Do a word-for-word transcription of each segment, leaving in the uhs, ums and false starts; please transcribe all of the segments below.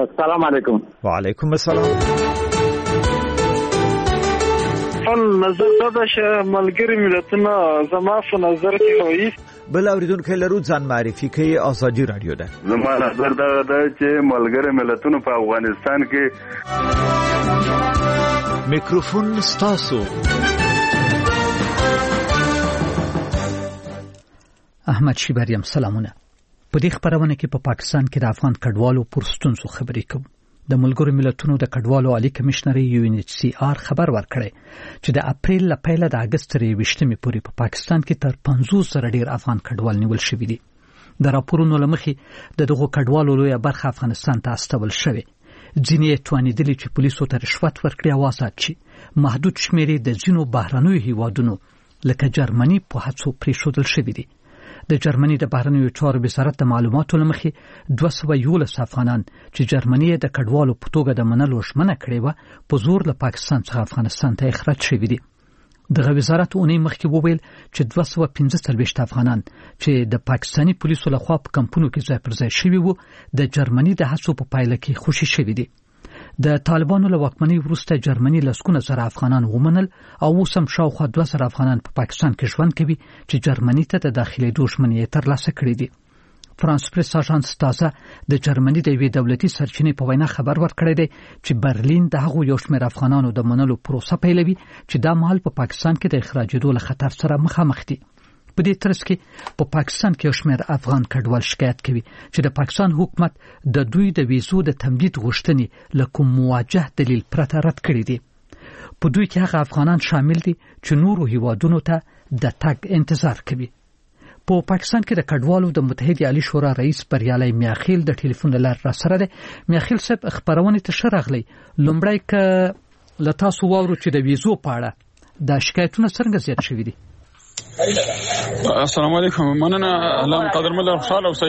السلام علیکم. وعلیکم السلام. خپل نظر دا ده چې ملګری ملتونه زما په نظر کې وایي. بل اوریدونکو لرو ځان معرفي کوي. ازادي رادیو ده. زما نظر دا ده چې ملګری ملتونه په افغانستان کې. میکروفون ستاسو. احمد شیبریم سلامونه. په دې خبرونه کې په پا پاکستان کې د افغان کډوالو پر ستونزو خبرې کوم. د ملګرو ملتونو د کډوالو عالی کمشنر یو ان ایچ سی آر خبر ورکړی چې د اپریل ل پیله د اگست تر یوویشتمې پورې په پا پاکستان کې تر پنځوس زره ډیر افغان کډوال نیول شوي دي. د راپورونو له مخې د دغو کډوالو لویه برخه افغانستان ته استول شوې. ځینې یې توانېدلي چې پولیسو ته رشوت ورکړي او آزاد شي. محدود شمېرې د ځینو بهرنیو هیوادونو لکه جرمني په هڅو پرېښودل شوي دي. د جرمني د بهرنیو چارو وزارت د معلوماتو له مخې دوه سوه یولس افغانان چې جرمني د کډوالو په توګه د منلو ژمنه کړې وه په زور له پاکستان څخه افغانستان ته اخراج شوي دي. دغه وزارت اونۍ مخکې وویل چې دوه سوه پنځه څلوېښت افغانان چې د پاکستاني پولیسو لخوا په کمپونو کې ځای پر ځای شوي وو د جرمني د هڅو په پایله کې خوشي شوي دي. د طالبانو له واکمنۍ وروسته جرمني لسګونه زره افغانان ومنل او اوس هم شاوخوا دوه زره افغانان په پاکستان کې ژوند کوي چې جرمني ته د داخلېدو ژمنې یې ترلاسه کړې دي. فرانس پریس اژانس تازه د جرمني د یوې دولتي سرچینې په وینا خبر ورکړی دی چې برلین د هغو یو شمېر افغانانو د منلو پروسه پیلوي چې دا مهال په پاکستان کې د اخراجېدو له خطر سره مخامخ دي. په دې ترڅ کې په پا پاکستان کې یو شمېر افغان کډوال شکایت کوي چې د پاکستان حکومت د دوی د ویزو د تمدید غوښتنې له کوم مواجه دلیل پرته رد کړي دي. په دوی کې هغه افغانان شامل دي چې نورو هیوادونو ته د تګ انتظار کوي. په پا پاکستان کې د کډوالو د متحده عالی شورا رئیس بریالي میاخیل د ټلیفون له لارې راسره دی. میاخیل صاحب خبرونه ته ښه راغلی. لومړی که له تاسو واورو چې د ویزو په اړه د شکایتونه څنګه زیات شوي دي. السلام علیکم. مننه. الله مقدر مله خوشاله اوسئ.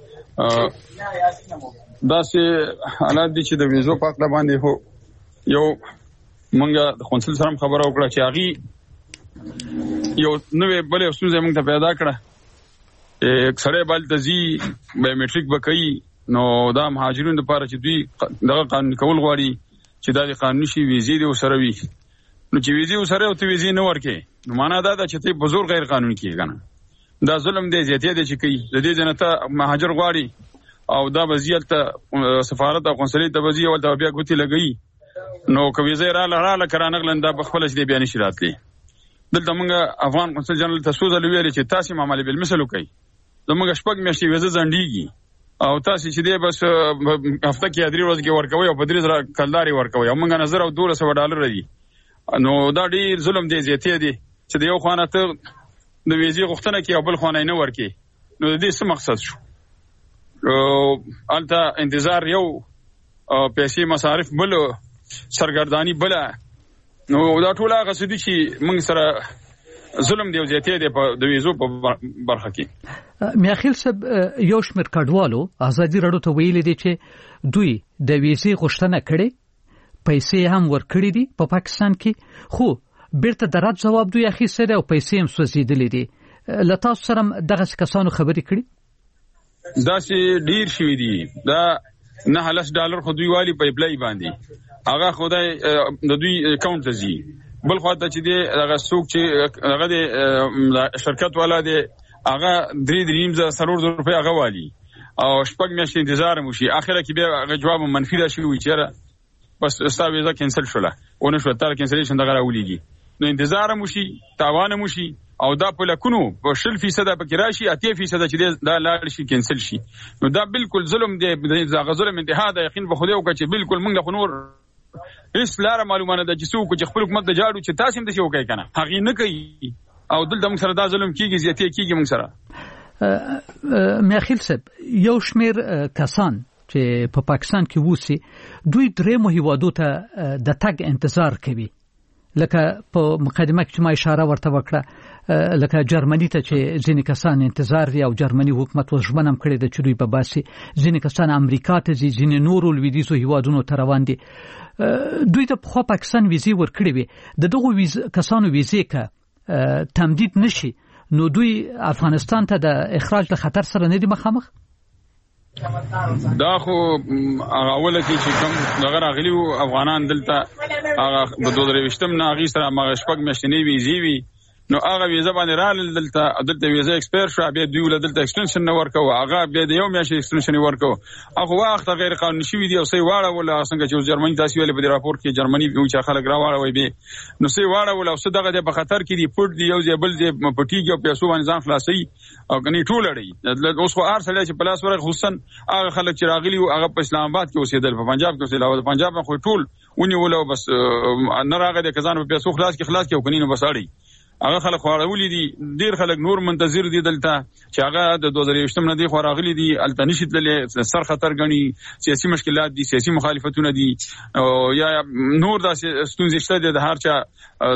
داسې حالات دي چې د ویزو په اړه باندې هو یو مونږه د قونسل سره خبره وکړه چې هغه یو نوې بلې ستونزه مونږ ته پیدا کړه. اکثره بل تزي بایومټریک وکړي نو دا مهاجرینو لپاره چې دوی دغه قانون کول غواړي چې دا د قانوني شي ویزې دی وسره وي نو چې ویزې وسره او ته ویزې نه ورکې نو معنا دا ده چې ته په زور غیر قانوني کیږي کنه. دا ظلم دی زیاتې دی چې کوي د دې جنته مهاجر غواړي او دا وزیل ته سفارت او قونسلې ته وزیل ولته بیا ګوتی لګي نو کوي زه را لاله کرانغلند د خپل چې بیان شي راتلی. دلته موږ افغان قونسل جنرال ته سوزل ویل چې تاسو معاملې بل مثال کوي زموږ شپږ میاشتې ویزه ځنډيږي او تاسو چې دې بس هفته کې درې ورځې کې ورکوي او په درې زره کلداري ورکوي او موږ نظر او دوه سوه ډالر دی. نو دا ډیر ظلم دی زیاتې دی چې د یو خانه ته د ویزې غوښتنه کوي او بل خانه نه ورکي. نو د دې څه مقصد شو؟ الته انتظار یو پیسې مصارف بل سرګردانی بل نو دا ټول هغه څه دي چې موږ سره ظلم دی زیاتې دی په د ویزو په برخه کې. میاخیل صاحب یو شمېر کډوالو ازادي راډیو ته ویلي دي چې دوی د ویزې غوښتنه کړې پیسې هم ورکړې دي په پاکستان کې خو بیرته د رد جواب دوی اخیستی دی او پیسې هم سوځېدلې دي. له تاسو سره دغسې کسانو خبرې کړي؟ داسې ډیر شوي دي. دا نه لس ډالر خو دوی والي په اپلای باندې هغه خدای د دوی اکاونټ ته ځي. بل خو ته چې دی هغه څوک چې هغه د شرکت والا دی هغه درې دریم زره سرور روپۍ هغه والي او شپږ میاشتې انتظار مو شي. اخره کې بیا هغه جواب منفي راشي وي چې بس ستا ویزه کینسل شوله ونه شو تر کینسلیشن دغه راولېږي نو انتظار مو شي تاوان مو شي او دا په لکونو په شل فیصد پکې راشي اته فیصد چې دا لاړ شي کینسل شي. نو دا بالکل ظلم دی. دا ظلم انتها دا یقین به خدای او چې بالکل موږ خو نور هیڅ لاره معلومه نه ده چې څوک چې خپل حکومت د جاړو چې تاسو هم د شي وکړي کنه هغه نه کوي او دلته موږ سره دا ظلم کیږي زیاتې کیږي موږ سره. میاخیل صاحب یو شمېر کسان چې په پا پاکستان کې ووسی دوی درېمو هیوادو ته د تګ انتظار کوي لکه په مقدمه کې ما اشاره ورته وکړه لکه جرمني ته چې ځینې کسان انتظار دي او جرمني حکومت وژمنه هم کړې ده چې دوی به باسي. ځینې کسان امریکا ته ځي ځینې نورو لویدیځو هیوادونو ته روان دي. دوی ته پخوا پاکستان ویزې ورکړې وي د دغو کسانو ویزې که تمدید نشي نو دوی افغانستان ته د اخراج له خطر سره نه دي مخامخ؟ دا خو هغه ول کې چې کوم دغه راغلي افغانان دلته هغه د دوه درې وشتم نه غي سره مغه شپږ میاشتې ویزي وی نو هغه ویزه باندې رال دلته دلته ویزه ایکسپایر شو بیا دوی ول دلته ایکستنشن نه ورکو هغه بیا د یو میاشتې ایکستنشن ورکو هغه وخت غیر قانوني شوی دی او سي واړه ول څنګه چې جرمني تاسو ویل په راپور کې جرمني یو چې خلک را واړه وي به نو سي واړه ول او صدقه د خطر کې دی پټ دی یو ځبل دی پټیږي او پیسو باندې ځان خلاصي او کني ټول اړي اوس خو ار سره چې پلاس ورغ حسن هغه خلک چې راغلي او هغه په اسلام آباد کې اوسېدل په پنجاب کې اوسېدل او پنجاب خو ټول ونی ول بس نه راغی د کزان په پیسو خلاص کې خلاص کې او کني نو بس اړي هغه خلک خوړولې دي ډیر خلک نور منتظر دي دلته چې هغه د دوه زره یوشتم نه دي خوراغلي دي التنشت للي سر خطر غني سیاسي مشکلات دي سیاسي مخالفتونه دي او یا نور د ستونزې شته د هر چا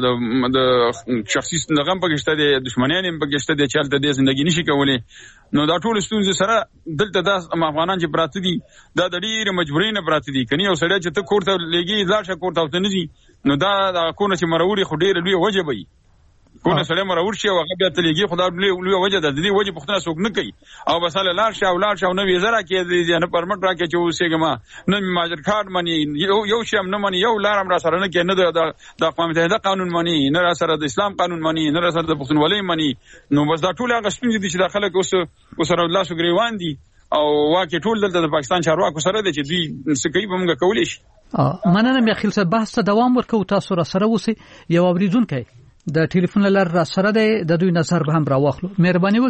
د شخصي نغم پکشته دي دښمنان هم پکشته دي چې د ژوندۍ نشي کولای نو دا ټول ستونزې سره دلته د افغانان چې پراته دي دا د ډیر مجبورین پراته دي کني او سړی چې ته کوړه لګي ځل شا کوړه ته نه دي نو دا د کو نه چې مروړي خو ډیر لوی وجه وي کونه سره مرور شي او هغه بیا تلګي خدای لوی وجه د دې وجه پختنه څوک نه کوي او بساله لار شي او لار شي او نو ویزه را کې نه پرمټ را کې چې اوسېګما نه ماجر کارت منی یو شی هم نه منی یو لارم را سره نه کې نه د د اقوام متحده قانون منی نه را سره د اسلام قانون منی نه را سره د پښتونولۍ منی نو بس دا ټول هغه ستونزې دي چې د خلک اوس اوسره الله شو ګریوان دي او واکه ټول دلته د پاکستان چارواکو سره دي چې دوی سکه په موږ کولې شي مننه مې خپل څه بحث دوام ورکو تاسو را سره وسی یو اوریدونکو د ټلیفون لار را سره د دوی نظر به هم راوخلو مهرباني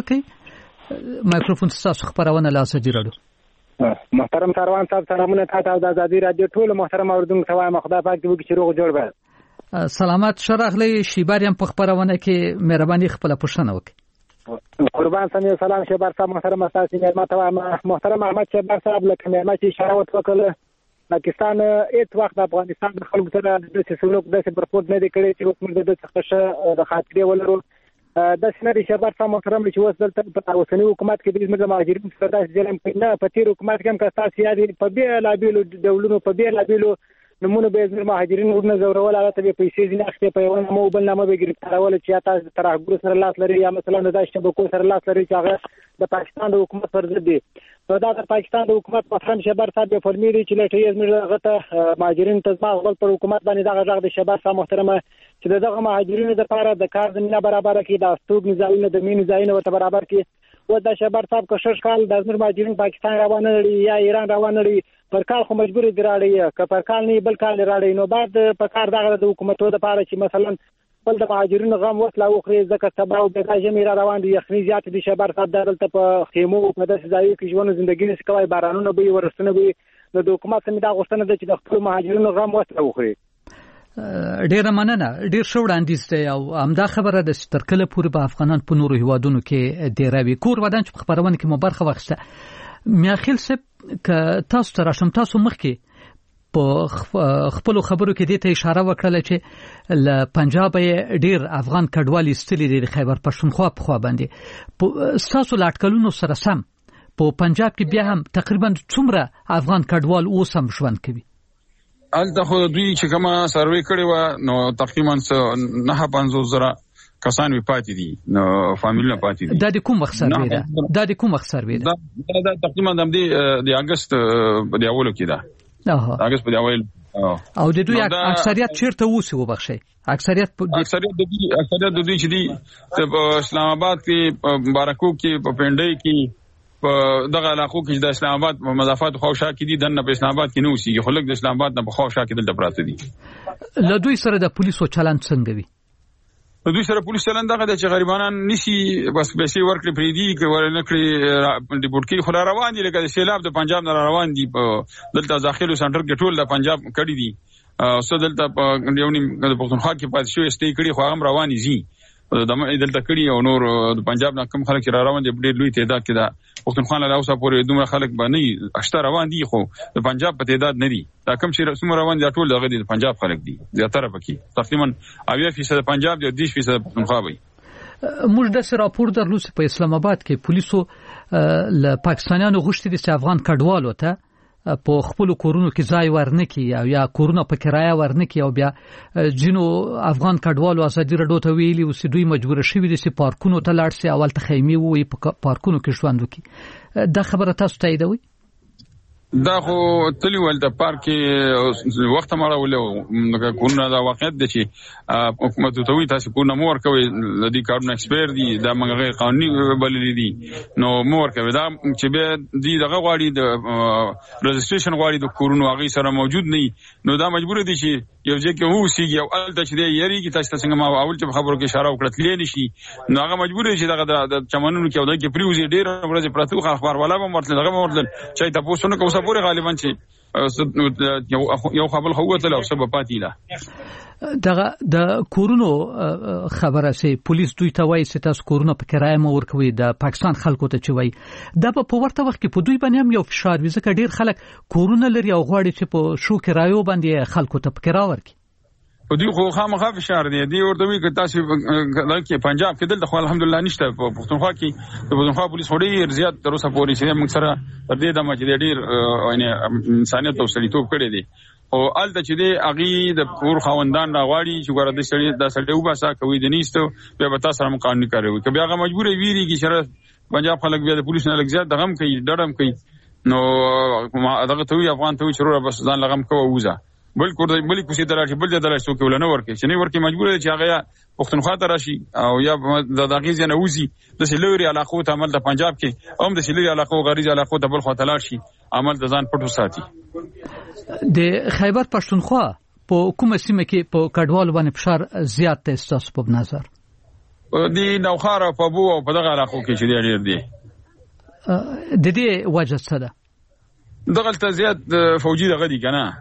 وکړئ مایکروفون تاسو خبرونه لاسه جوړو محترم کاروان صاحب سلامونه تاسو د ازادي رادیو ټول محترم اوردونکو ته وایم خدای پاک دې وکړي روغ جوړ به سلامات شرغلی شیباریم په خبرونه کې مهرباني خپل پوښتنه وکړئ قربان سمي سلام شیبار صاحب محترم تاسو مېرمت وایم محترم احمد شیبار صاحب لکه مېرمت چې اشاره وکړه پاکستان هیڅ وخت افغانستان د خلکو سره د سلوک د برپورت نه دی کړی چې حکومت د څخه د خاطرې ولرو د سنري شباب سم محترم چې وسدل په اوسنی حکومت کې د مهاجرینو سره د ځلم نه په تیر حکومت کې هم کستا سیادي په بیل لابیلو دولونو په بیل لابیلو نمونه به د مهاجرینو ورنه زورول هغه ته پیسې ځنه اخته په یو نمو بل نامه به ګرفتارول چې تاسو ترغور سره لاس لري یا مثلا د شبکو سره لاس لري چې هغه د پاکستان د حکومت پر ضد دي نو دا د پاکستان د حکومت محترم شباب صاحب فرمایي چې لټي زموږ غته مهاجرین تزما خپل پر حکومت باندې دغه ځای د شباب صاحب محترمه چې دغه مهاجرینو لپاره د کار زمينه برابر کړي د استوګ نظامونه د مين ځایونه ورته برابر کړي و د شباب صاحب کو شش کال د زموږ مهاجرین پاکستان روان لري یا ایران روان لري پر کال خو مجبور دي راړي که پر کال نه بل کال راړي نو بعد په کار دغه د حکومتو لپاره چې مثلا بل د مهاجرینو غم وسله او خري ځکه سبا او د جمعې را روان دي یخني زیات دي شبر صاحب دلته په خیمو په داسې ځایو کې ژوند ژوندۍ نشي کوي بارانونه به ورسونه به د حکومت سمې دا غوښتنه ده چې د خپل مهاجرینو غم وسله وخري ډیر مننه ډیر شو وړاندیز دی او همدا خبره د سترکله پورې په افغانان په نورو هیوادونو کې دی راوي کور ودان چې خبرونه کې مو برخه واخیسته میاخیل سپ ک تاسو تر شم تاسو مخ کې په خپل خبرو کې دې ته اشاره وکړه چې ل پنجاب ډیر افغان کډوالي استلي د خیبر پښتونخوا په خوا باندې تاسو لاټکلونو سره سم په پنجاب کې بیا هم تقریبا څومره افغان کډوال اوس هم ژوند کوي الته خو دوی چې کومه سروې کړې و نو تقریبا نه پنځوس زره کسان وی پاتې دي نو فامیلونه پاتې دي دا د کوم وخت سروې ده دا د کوم وخت سروې ده دا تقریبا د د اگست د اولو کې ده اگست په اول او د دوی اکثریت چیرته وسی وبخشي اکثریت اکثریت د دوی اکثریت د دوی چې دي په اسلام آباد کې بارکو کې په پنډۍ کې په دغه علاقو کې د اسلام آباد مضافات خوشا کې دي دنه په اسلام آباد کې نو سي خلک د اسلام آباد نه په خوشا کې دلته پراته دي له دوی سره د پولیسو چلند څنګه وي دوی سره پولیس چلند دغه چې غریبانان نشي بس پیسې ورکړي پریدي کې ورنکړي ډیپورټ کې خلا روان دي لکه سیلاب د پنجاب نه روان دي دلته داخلو سنټر کې ټول د پنجاب کړي دي او څو دلته په یونی د پښتونخوا کې پاتې شوی استې کړي خو هم روان دي د دلته کړي او نور د پنجاب نه کم خلک را روان دي ډېر لوی تعداد کې د پښتونخوا له اوسه پورې دومره خلک باندې اشته روان دي خو د پنجاب په تعداد نه دي دا کم چې سم روان دي ټول دغه د پنجاب خلک دي زیاتره پکې تقریبا اویا فیصد پنجاب دي او دېرش فیصد پښتونخوا وي موږ د راپور درلوس په اسلام آباد کې پولیسو له پاکستانیانو غوښتي دي چې افغان کډوالو ته په خپل کورونو کې ځای ورنکي او یا کورونه په کرایه ورنکي او بیا جنو افغان کډوالو ازادي رډو ته ویلي او دوی مجبور شوي دي چې پارکونو ته لاړ شي اول ته خیمه وي په پارکونو کې ژوند وکړي دا خبره تاسو تاییدوي دا خو تلی ول د پارک وخت مړه ولې کورونه دا واقعیت دي چې حکومت ته وی تاسو کورونه مور کوي د دې کارونه ایکسپایر دي دا موږ غیر قانوني بللي دي نو مور کوي دا چې به دې دغه غواړي د رجسټریشن غواړي د کورونو هغه سره موجود نه نو دا مجبور دي چې یو ځکه وو سیږي او الته چې دی یری کی تاسو څنګه ما اول چې خبرو کې اشاره وکړه تللی نشي نو هغه مجبور دي چې دغه د چمنونو کې او د کې پریوزي ډیر ورځې پراتو خبر ولا به مرتل دغه مرتل چې تاسو نو کوم پورې غالبا چې یو خبر خو وته او سبب پاتې ده دغه د کورونو خبره سي پولیس دوی ته وایي چې تاسو کورونه په کرایه مور کوي د پاکستان خلکو ته چوي دا په ورته وخت کې په دوی باندې هم یو فشار وي ځکه ډیر خلک کورونه لري او غواړي چې په شو کرایو باندې خلکو ته په کرایه ورکړي په دوی خو خامخا فشار دی دی ورته وی که تاسو کې پنجاب کې دلته خو الحمدلله نشته په پښتونخوا کې د پښتونخوا پولیس وړي زیات تر اوسه پورې چې موږ سره تر دې دمه چې ډیر یعنی انسانیت او سړیتوب کړی دی او الته چې دی اغي د کور خوندان راغواړي چې ګوره د سړی د سړی وباسا کوي د نیستو به به تاسو سره قانوني کاروي که بیا هغه مجبور ویری کی شرط پنجاب خلک بیا د پولیس نه لګ زیات دغم کوي ډډم کوي نو دغه ته وی افغان ته وی شروع بس ځان لغم کوه وزه بل کور د بل کوسي دراشي بل د دراشي څوک ولنه ورکه چې نه ورکه مجبور دي چې هغه پښتونخوا ته راشي او یا د دغیز نه وزي د سلوري علاقو ته عمل د پنجاب کې هم د سلوري علاقو غریز علاقو ته بل خو تلار شي عمل د ځان پټو ساتي د خیبر پښتونخوا په کومه سیمه کې په کډوالو باندې فشار زیات دی تاسو په نظر دی نوخاره په بو او په دغه علاقو کې چې ډیر دی د دې وجه څه ده دغه ته زیات فوجي دغه دي کنه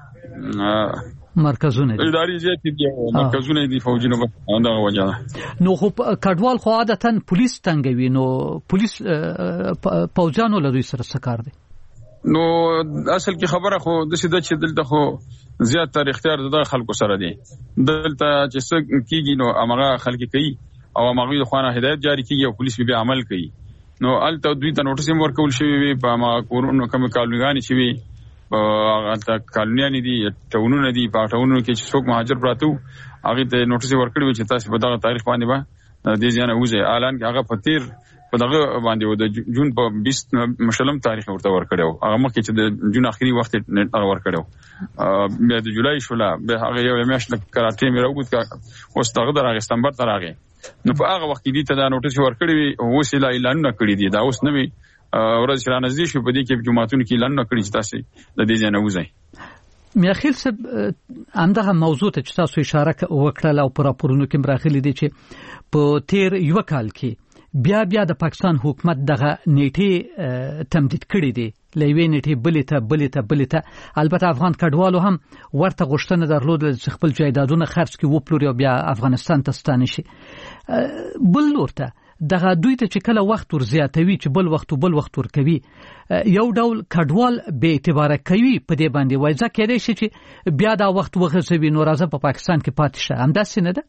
مرکزونه دي اداري زیات دي مرکزونه دي فوجي نو دغه وجه ده نو خو کډوال خو عادتاً پولیس تنګوي نو پولیس پوجانو له دوی سره سکار دي نو اصل کې خبره خو د څه د چې دلته خو زیات تر اختیار د خلکو سره دي دلته چې څه کیږي نو امغه خلک کوي او امغه د خوانه هدایت جاری کیږي او پولیس به عمل کوي نو الته دوی ته نوټیس ورکول شوی په ما کورونو کوم کالونګانی شوی هغه ته کالونیان دي ټاونونه دي په ټاونونو کې چې څوک مهاجر پراته هغه ته نوټیس ورکړي چې تاسو په دغه تاریخ باندې به د دې ځای نه وځي اعلان هغه په تیر په دغه باندې د جون په بیست مشلم تاریخ ورته ورکړو هغه مخکې چې د جون اخري وخت هغه ورکړو بیا د جولای شولا به هغه یو میاشت کراټي مې راوګد کا اوس دغه درغه ستمبر ترغه نو په هغه وخت کې دې ته دا نوټیس ورکړي او وسیله اعلان نه کړی دی دا اوس نوې ورځ شرانه دي شو په دې کې جمعهتون کې اعلان نه کړی چې تاسو د دې ځای نه وځئ میاخیل صاحب همدغه موضوع ته چې تاسو اشاره وکړه او پر راپورونو کې مراخلي دي چې په تیر یو کال کې بیا بیا د پاکستان حکومت دغه نیټه تمدید کړې دي لوي نیټه بلې ته بلې ته بلې ته البته افغان کډوالو هم ورته غوښتنه درلود چې خپل جایدادونه خرڅ کړي وپلوري او بیا افغانستان ته ستانه شي بل لورته دغه دوی ته چې کله وخت ور زیاتوي چې بل وخت بل وخت ور کوي یو ډول کډوال به اعتبار کوي په دې باندې وایي ځکه کېدای شي چې بیا دا وخت وغځوي نو راځه په پاکستان کې پاتې شه همداسې نه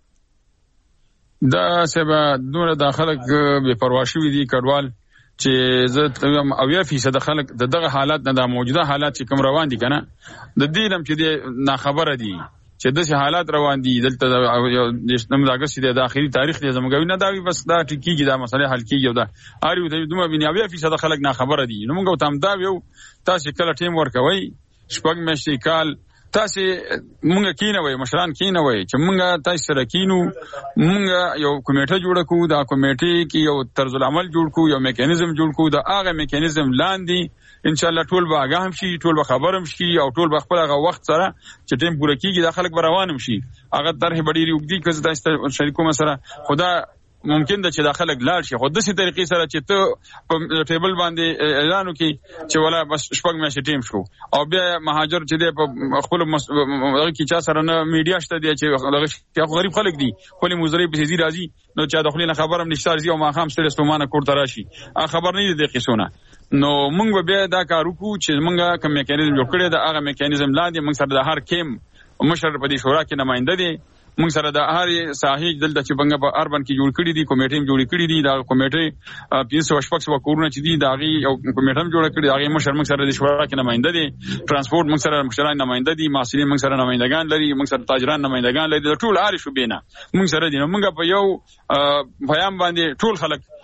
ده دا سبا دونه داخله به پروا شوی دي کډوال چې زه اویا فیصد خلک دغه حالات نه د موجوده حالات چې کوم روان دي کنه د دې نم چې نه خبره دي چې د حالات روان دي دلته د نوم داګه د اخري تاریخ دی زموږ نه دا بس دا ټکیږي دا مسله حل کیږي دا اړیو د دومره بنیاوي فیصد خلک نه خبره دي نو موږ ته هم دا یو تاسو کله ټیم ورکوي شپږ میاشتې کال تاسو مونږ کینوي مشران کینوي چې مونږ تاسو سره کینو مونږ یو کمیټه جوړ کړو دا کمیټه کې یو طرز العمل جوړ کړو یو میکانیزم جوړ کړو دا هغه میکانیزم لاندې ان شاء الله ټول به آگاه هم شي ټول به خبرم شي او ټول به خپل هغه وخت سره چې ټیم پوره کیږي د خلک روانم شي هغه طرح بډيري وګدي کز د شریکو سره خدا ممکن ده چې داخله ګلار شي خو د سې طریقې سره چې ته په ټیبل باندې اعلان وکي چې ولا بس شپږ میاشتې ټیم شو او بیا مهاجر چې د خپل هغه کی چا سره نه میډیا شته دی چې هغه غریب خلک دي خپل مزري په سيزي راځي نو چا د خپل خبرم نشته راځي او ما خام ستړي ستومانه کوړه راشي خبر نه دی قصونه نو موږ به دا کار وکړو چې موږ کوم میکانیزم جوړ کړی دا هغه میکانیزم لاندې موږ سره د هر کیم مشر په دې شورا کې نمائنده دي موږ سره د هر ساحې دلته چې بنګ په اربن کې جوړ کړی دي کمیټې جوړ کړی دي دا کمیټې پنځه سوه شپږ سوه کورونه چې دي دا غي او کمیټه جوړ کړی دا غي مشر موږ سره د شورا کې نمائنده دي ترانسپورت موږ سره مشران نمائنده دي محصلین موږ سره نمائندگان لري موږ سره تاجران نمائندگان لري ټول اړ شو بینه موږ سره دي موږ په یو پیام باندې ټول خلک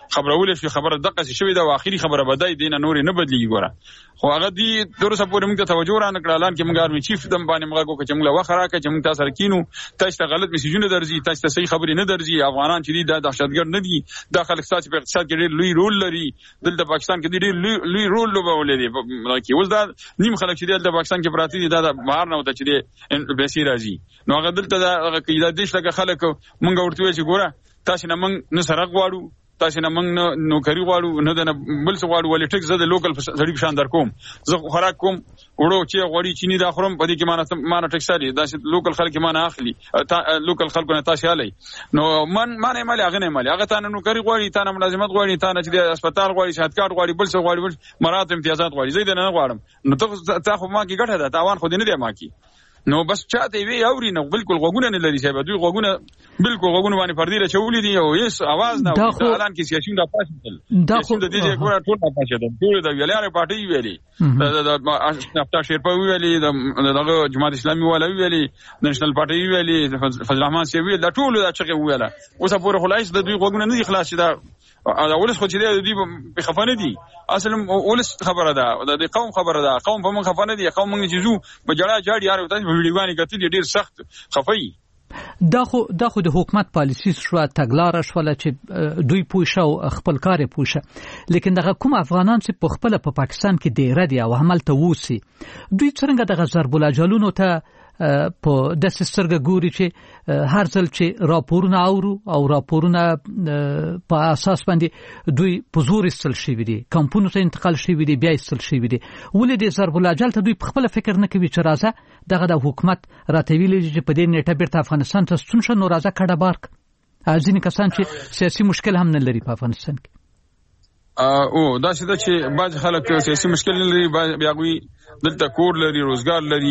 خبرول شي خبره دقه شوی دا اخیری خبره بدای دینه نور نه بدلیږي ګوره خو هغه دی تر څه پورې موږ ته توجه را نکړه اعلان کې موږ ارمي چیف دم باندې موږ کو چې موږ وخره کې چې موږ تاسو رکینو تاسو ته غلط میسجونه درځي تاسو ته صحیح خبرې نه درځي افغانان چې دي د دهشتګرد نه دي د خلک ساتي په اقتصاد کې ډېر لوی رول لري دلته پاکستان کې ډېر لوی رول لوبولې دي کې اوس دا نیم خلک چې دلته پاکستان کې پراتی دي دا بهر نه وته چې دي بیسي راځي نو هغه دلته دا کې دا دیش لکه خلک موږ ورته چې ګوره تاسو نه موږ نه سره غواړو تاسو نه موږ نوکری غواړو نه د بل څه غواړو ولې ټیک زده لوکل سړي په شان در کوم زه خوراک کوم وړو چې غوړي چینی دا خورم په دې کې مانه مانه ټیک ساري دا لوکل خلک مانه اخلي لوکل خلکو نه تاسو علي نو من مانه مالي هغه نه مالي هغه تانه نوکری غواړي تانه ملازمت غواړي تانه چې د هسپتال غواړي شهادت کارت غواړي بل څه غواړي مراتب امتیازات غواړي زه دې نه غواړم نو ته تا خو ما کې ګټه ده تاوان خو دې نه دی ما کې نو بس چاته وی اوري نو بالکل غوګونه نه لري صاحب دوی غوګونه بالکل غوګونه باندې پردي راچولې دي او هیڅ आवाज نه اوري اعلان کې سیاسيون د پاسل دا خو د دې ګوره ټول نه پاتې ده ټول د ویلاره پارټي ویلي د نفتا شیرپا ویلي د دغه جماعت اسلامي ولا ویلي د نېشنل پارټي ویلي فضل الرحمن سی ویل دا ټول د چغه ویله اوس په خلاص د دوی غوګونه نه خلاص ده دا ولس خو چې دی په خفانه دي اصل ولس خبره ده د قوم خبره ده قوم په من خفانه دي قوم موږ جزو په جړه جاړي یار ته ویډیوګانی کتل ډیر سخت خفای دا خو دا خو د حکومت پالیسی شو تګلار شول چې دوی پوښه خپل کار پوښه لیکن دغه کوم افغانان چې په خپل په پاکستان کې ډیر دي او عمل ته وسی دوی څنګه دغه ضرب الجلونو ته په د سسترګه ګوري چې هر ځل چې راپورونه اورو او راپورونه په اساس باندې دوی په زور استل شي دي کمپونو ته انتقال شي دي بیا استل شي دي ولې د ضرب الجل ته دوی په خپل فکر نه کوي چې راځه دغه د حکومت راتویل چې په دې نیټه بیرته افغانستان ته ستون شو نو راځه کډه بارک ځینې کسان چې سیاسي مشکل هم نه لري په افغانستان کې او دا چې بعض خلک سیاسي مشکل لري بیا غوي دلته کور لري روزګار لري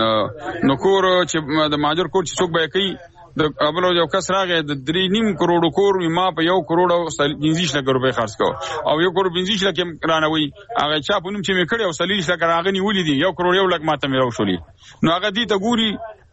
نو کور چې د ماجر کور چې څوک به کوي د ابلو یو کس راغی د درې نیم کروڑ کور ما په یو کروڑ او پنځه لک روپۍ خرڅ کو او یو کروڑ پنځه لک رانوي هغه چا په نوم چې مې کړی او سلیش لک راغنی ولې دي یو کروڑ یو لک ماته مې راوښولي نو هغه دې ته ګوري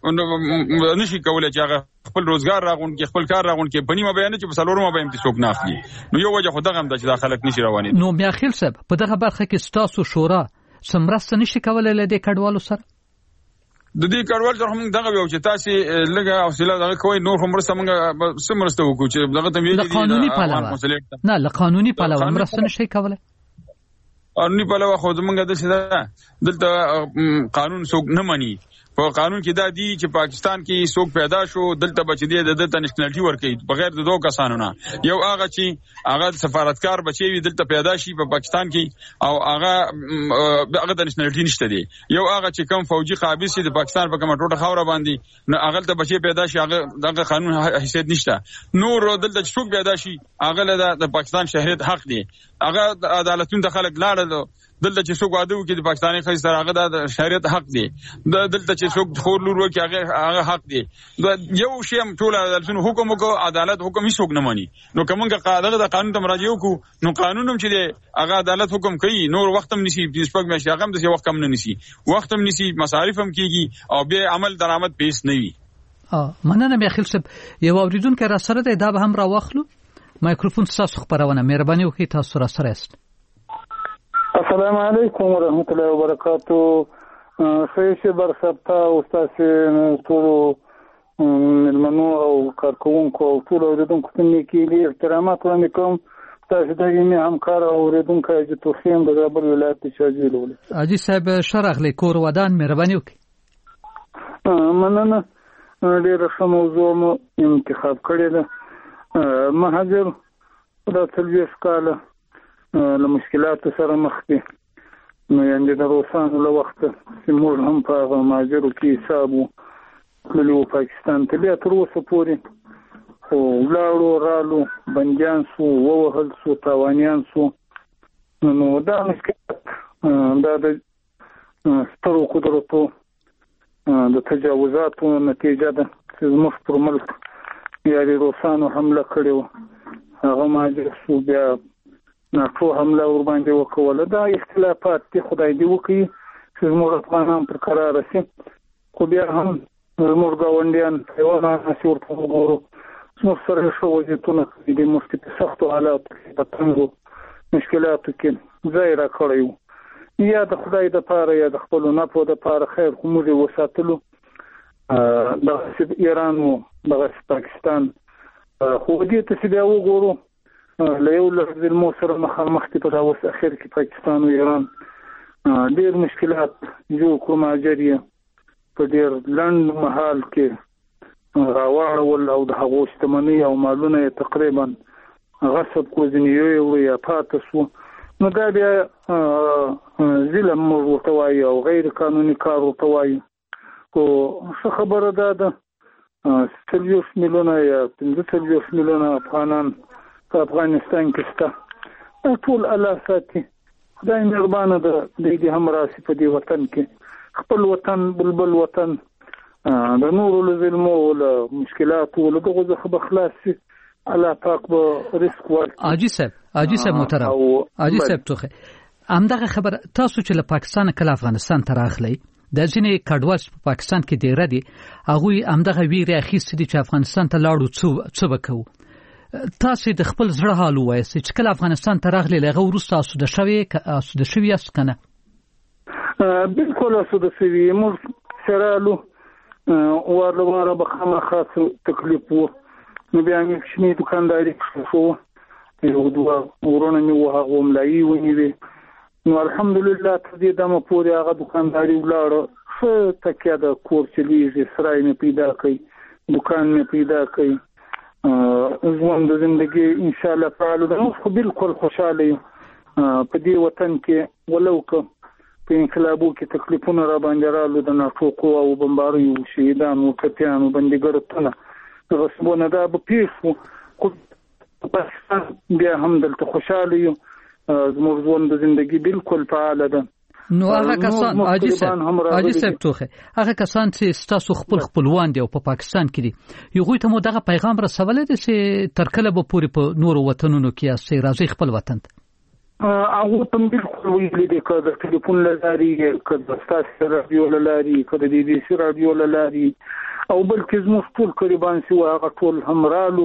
نشي کولای چې هغه خپل روزګار راغون کې خپل کار راغون کې پنیمه بیان چې په سلورمه به امتسوک نه اخلي نو یو وجه خدای غم د چې داخلك نشي رواني نو بیا خیل صاحب په دغه برخه کې ستاسو شورا سمرست نشي کولای له دې کډوالو سره د دې کډوال سره هم دغه یو چې تاسو لګه حوصله دغه کوی نور هم مرسته موږ سمرسته وکړو چې دغه ته ویلي قانوني پالاوه نه له قانوني پالاوه مرسته نشي کولای قانوني پالاوه خو زمونږ د څه دلته قانون څوک نه مانی په قانون کې دا دی چې پاکستان کې څوک پیدا شو دلته بچی دی د دلته نېشنلټي ورکړي بغیر د دوه کسانو نه یو هغه چې هغه سفارتکار بچی وي دلته پیدا شي په پاکستان کې او هغه هغه د نېشنلټي نشته دی یو هغه چې کوم فوجي قابض شي د پاکستان په کومه ټوټه خاور باندې نو هغه ته بچی پیدا شي هغه دغه قانون حیثیت نشته نور دلته څوک پیدا شي هغه د پاکستان شهریت حق دی هغه عدالتونو د خلک لاړل دلته چې څوک واده وکړي د پاکستاني ښځې سره هغه د شریعت حق دی دلته چې څوک خور لور وکړي هغه هغه حق دی یو شی هم ټول عدالتونو حکم وکړو عدالت حکم هیڅوک نه مانی نو کومه قاعده د قانون ته مراجعه وکړو نو قانون هم چې دی هغه عدالت حکم کوي نور وخت هم نشي پنځپک میاشتې هغه هم د وخت کم نه نشي وخت هم نشي مصارف هم کیږي او به عمل درآمد پیس نه وي اه مننه مې خپل سب یو اوریدونکو را سره دا به هم را واخلو مایکروفون تاسو خبرونه مهرباني وکړئ تاسو را سره است السلام علیکم ورحمۃ اللہ وبرکاتہ سیش برسبتا استاد ټول ملمنو او کارکونکو او ټول اوریدونکو ته نیکی احترامات وړاندې کوم تاسو ته یې همکار او اوریدونکو چې توخیم د زابل ولایت شاجیل ول اجي صاحب شرغلی کور ودان مهرباني وکړئ مننه ډېر ښه موضوع مو انتخاب کړی ده مهاجر دا څلوېښت کاله له مشکلاتو سره مخ دي نو یعنې د روسانو له وخته چې موږ هم په هغه مهاجرو کې حساب وو تللي وو پاکستان ته بیا تر اوسه پورې خو ولاړو رالو بندیان سو ووهل سو تاوانیان سو نو دا مشکلات دا د سترو قدرتو د تجاوزاتو نتیجه ده چې زموږ پر ملک یا د روسانو حمله کړې وه هغه مهاجر سو بیا ناټو حمله ور باندې وکوله دا اختلافات دي خدای دې وکړي چې زموږ افغانان پر قرار شي خو بیا هم زموږ ګاونډیان یو نه نشي ورته وګورو زموږ سره ښه وضعیتونه کوي دي، موږ په سختو حالاتو کې په تنګو مشکلاتو کې ځای راکړی وو، یا د خدای دپاره یا د خپلو نفعو دپاره خیر خو موږ یې وساتلو. دغسې ایران و، دغسې پاکستان. خو دې ته چې بیا وګورو له یو لړ ظلمو سره مخامخ دي په دا اوس اخر کې پاکستان و ایران ډېر مشکلات جوړ کړو، مهاجر یې په ډېر لنډ مهال کې راواړول او د هغو شتمنۍ او مالونه یې تقریبا غصب کړو، ځینې یې وړو یا پاته شو. نو دا بیا ظلم موږ ورته وایو او غیر قانوني کار ورته وایو. خو ښه خبره دا ده څلوېښت میلیونه یا پنځه څلوېښت میلیونه افغانان په افغانستان کې شته، ټول الله ساتي، خدای مهربانه ده، دوی دې هم راسي په دې وطن کې، خپل وطن بلبل وطن د نورو له ظلمو له مشکلاتو له دغو څخه به خلاص شي، الله پاک به رزق ورکړي. حاجي صاحب حاجي صاحب محترم حاجي صاحب توخه همدغه خبر تاسو چې له پاکستان کله افغانستان ته راغلی د ځینې کډوال په پاکستان کې ډېر دي، هغوی همدغه ویرې اخیستې دي چې افغانستان ته لاړو څه به کوو. تاسو د خپل زړه حال ووایاست چې کله افغانستان ته راغلی له هغه وروسته اسوده شوې اسوده شوي یاست که نه؟ بلکل اسوده شوي یې، موږ سرالو وار له واره به خامخا تکلیف و. نو بیا مې کوچنۍ دوکانداري شو، یو دوه ورونه مې وو هغه ملایي ونیوې. نو الحمدلله تر دې دمه پورې هغه دوکانداري ولاړه، ښه تکیه ده، کور چلېږي، سرای مې پیدا کوي، دوکان مې پیدا کوي، ژوند د زندګي انشاءالله فعالو ده. موږ خو بلکل خوشحاله یو په دې وطن کې، ولو که په انقلابو کې تکلیفونه را باندې رالو، د ناټوکو او بمباریو، شهیدانو، ټپیانو، بندیګرتونه، غصبونه، دا به پېښ وو. خو پاکستان بیا هم دلته خوشحاله یو، زموږ ژوند د زندګي بلکل فعاله ده. نو هغه کسان حاجي صاحب حاجي صاحب توخه هغه کسان چې ستاسو خپل خپلوان دي او په پاکستان کې دي، یوه ته مو دغه پیغام رسولی دی چې تر کله به پورې په نورو وطنونو کې یاستئ، راځئ خپل وطن ته؟ هغه ته بلکل ویلي دي، که د ټلیفون له لارې، که د ستاسو راډیو له لارې، که د بي بي سي راډیو له لارې، او بلکې زموږ ټول قریبان چې وو هغه ټول هم رالو.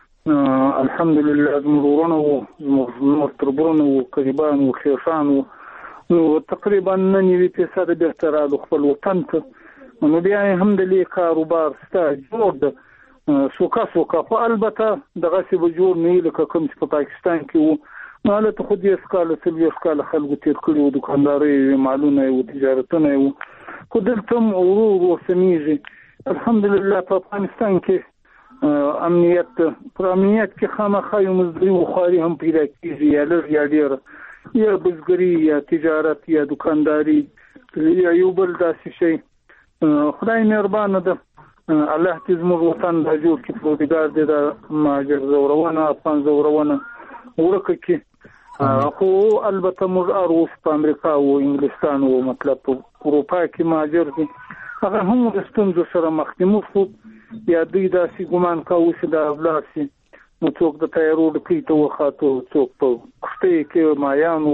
الحمدلله زموږ ورونه وو، زموږ نور تربرونه وو، قریبان وو، خیرشان وو. نو تقریبا نن یوې فیصده بېرته رالو خپل وطن ته. نو بیا یې هم د لې کاروبار سته جوړ ده، سوکا سوکا، خو البته دغسې به جوړ نه وي لکه کوم چې په پاکستان کې وو. نو هلته خو دېرش کاله څلوېښت کاله خلکو تېر کړي وو، دوکاندارۍ یې، مالونه یې وو، تجارتونه یې وو. خو دلته هم ورو ورو سمیږي الحمدلله. په افغانستان کې امنیت ده، پر امنیت کې خامخا یو مزدوري وخواري هم پیدا کېږي، یا لږ یا ډېره، یا بزګري یا تجارت یا دوکانداري یا یو بل داسې شی. خدای مهربانه ده، الله دې زموږ وطن دا جوړ کړي، پروردګار دې دا مهاجر زورونه، افغان زورونه ورکه کړي. خو البته موږ هر اوس په امریکا او انګلستان او مطلب په اروپا کې مهاجر دي، هغه هم د ستونزو سره مخ دي. موږ خو یا دوی داسې ګمان کوو چې دا ولاړ شي، نو څوک د تیارو ډکۍ ته وخاتو، څوک په کښتۍ کې مایانو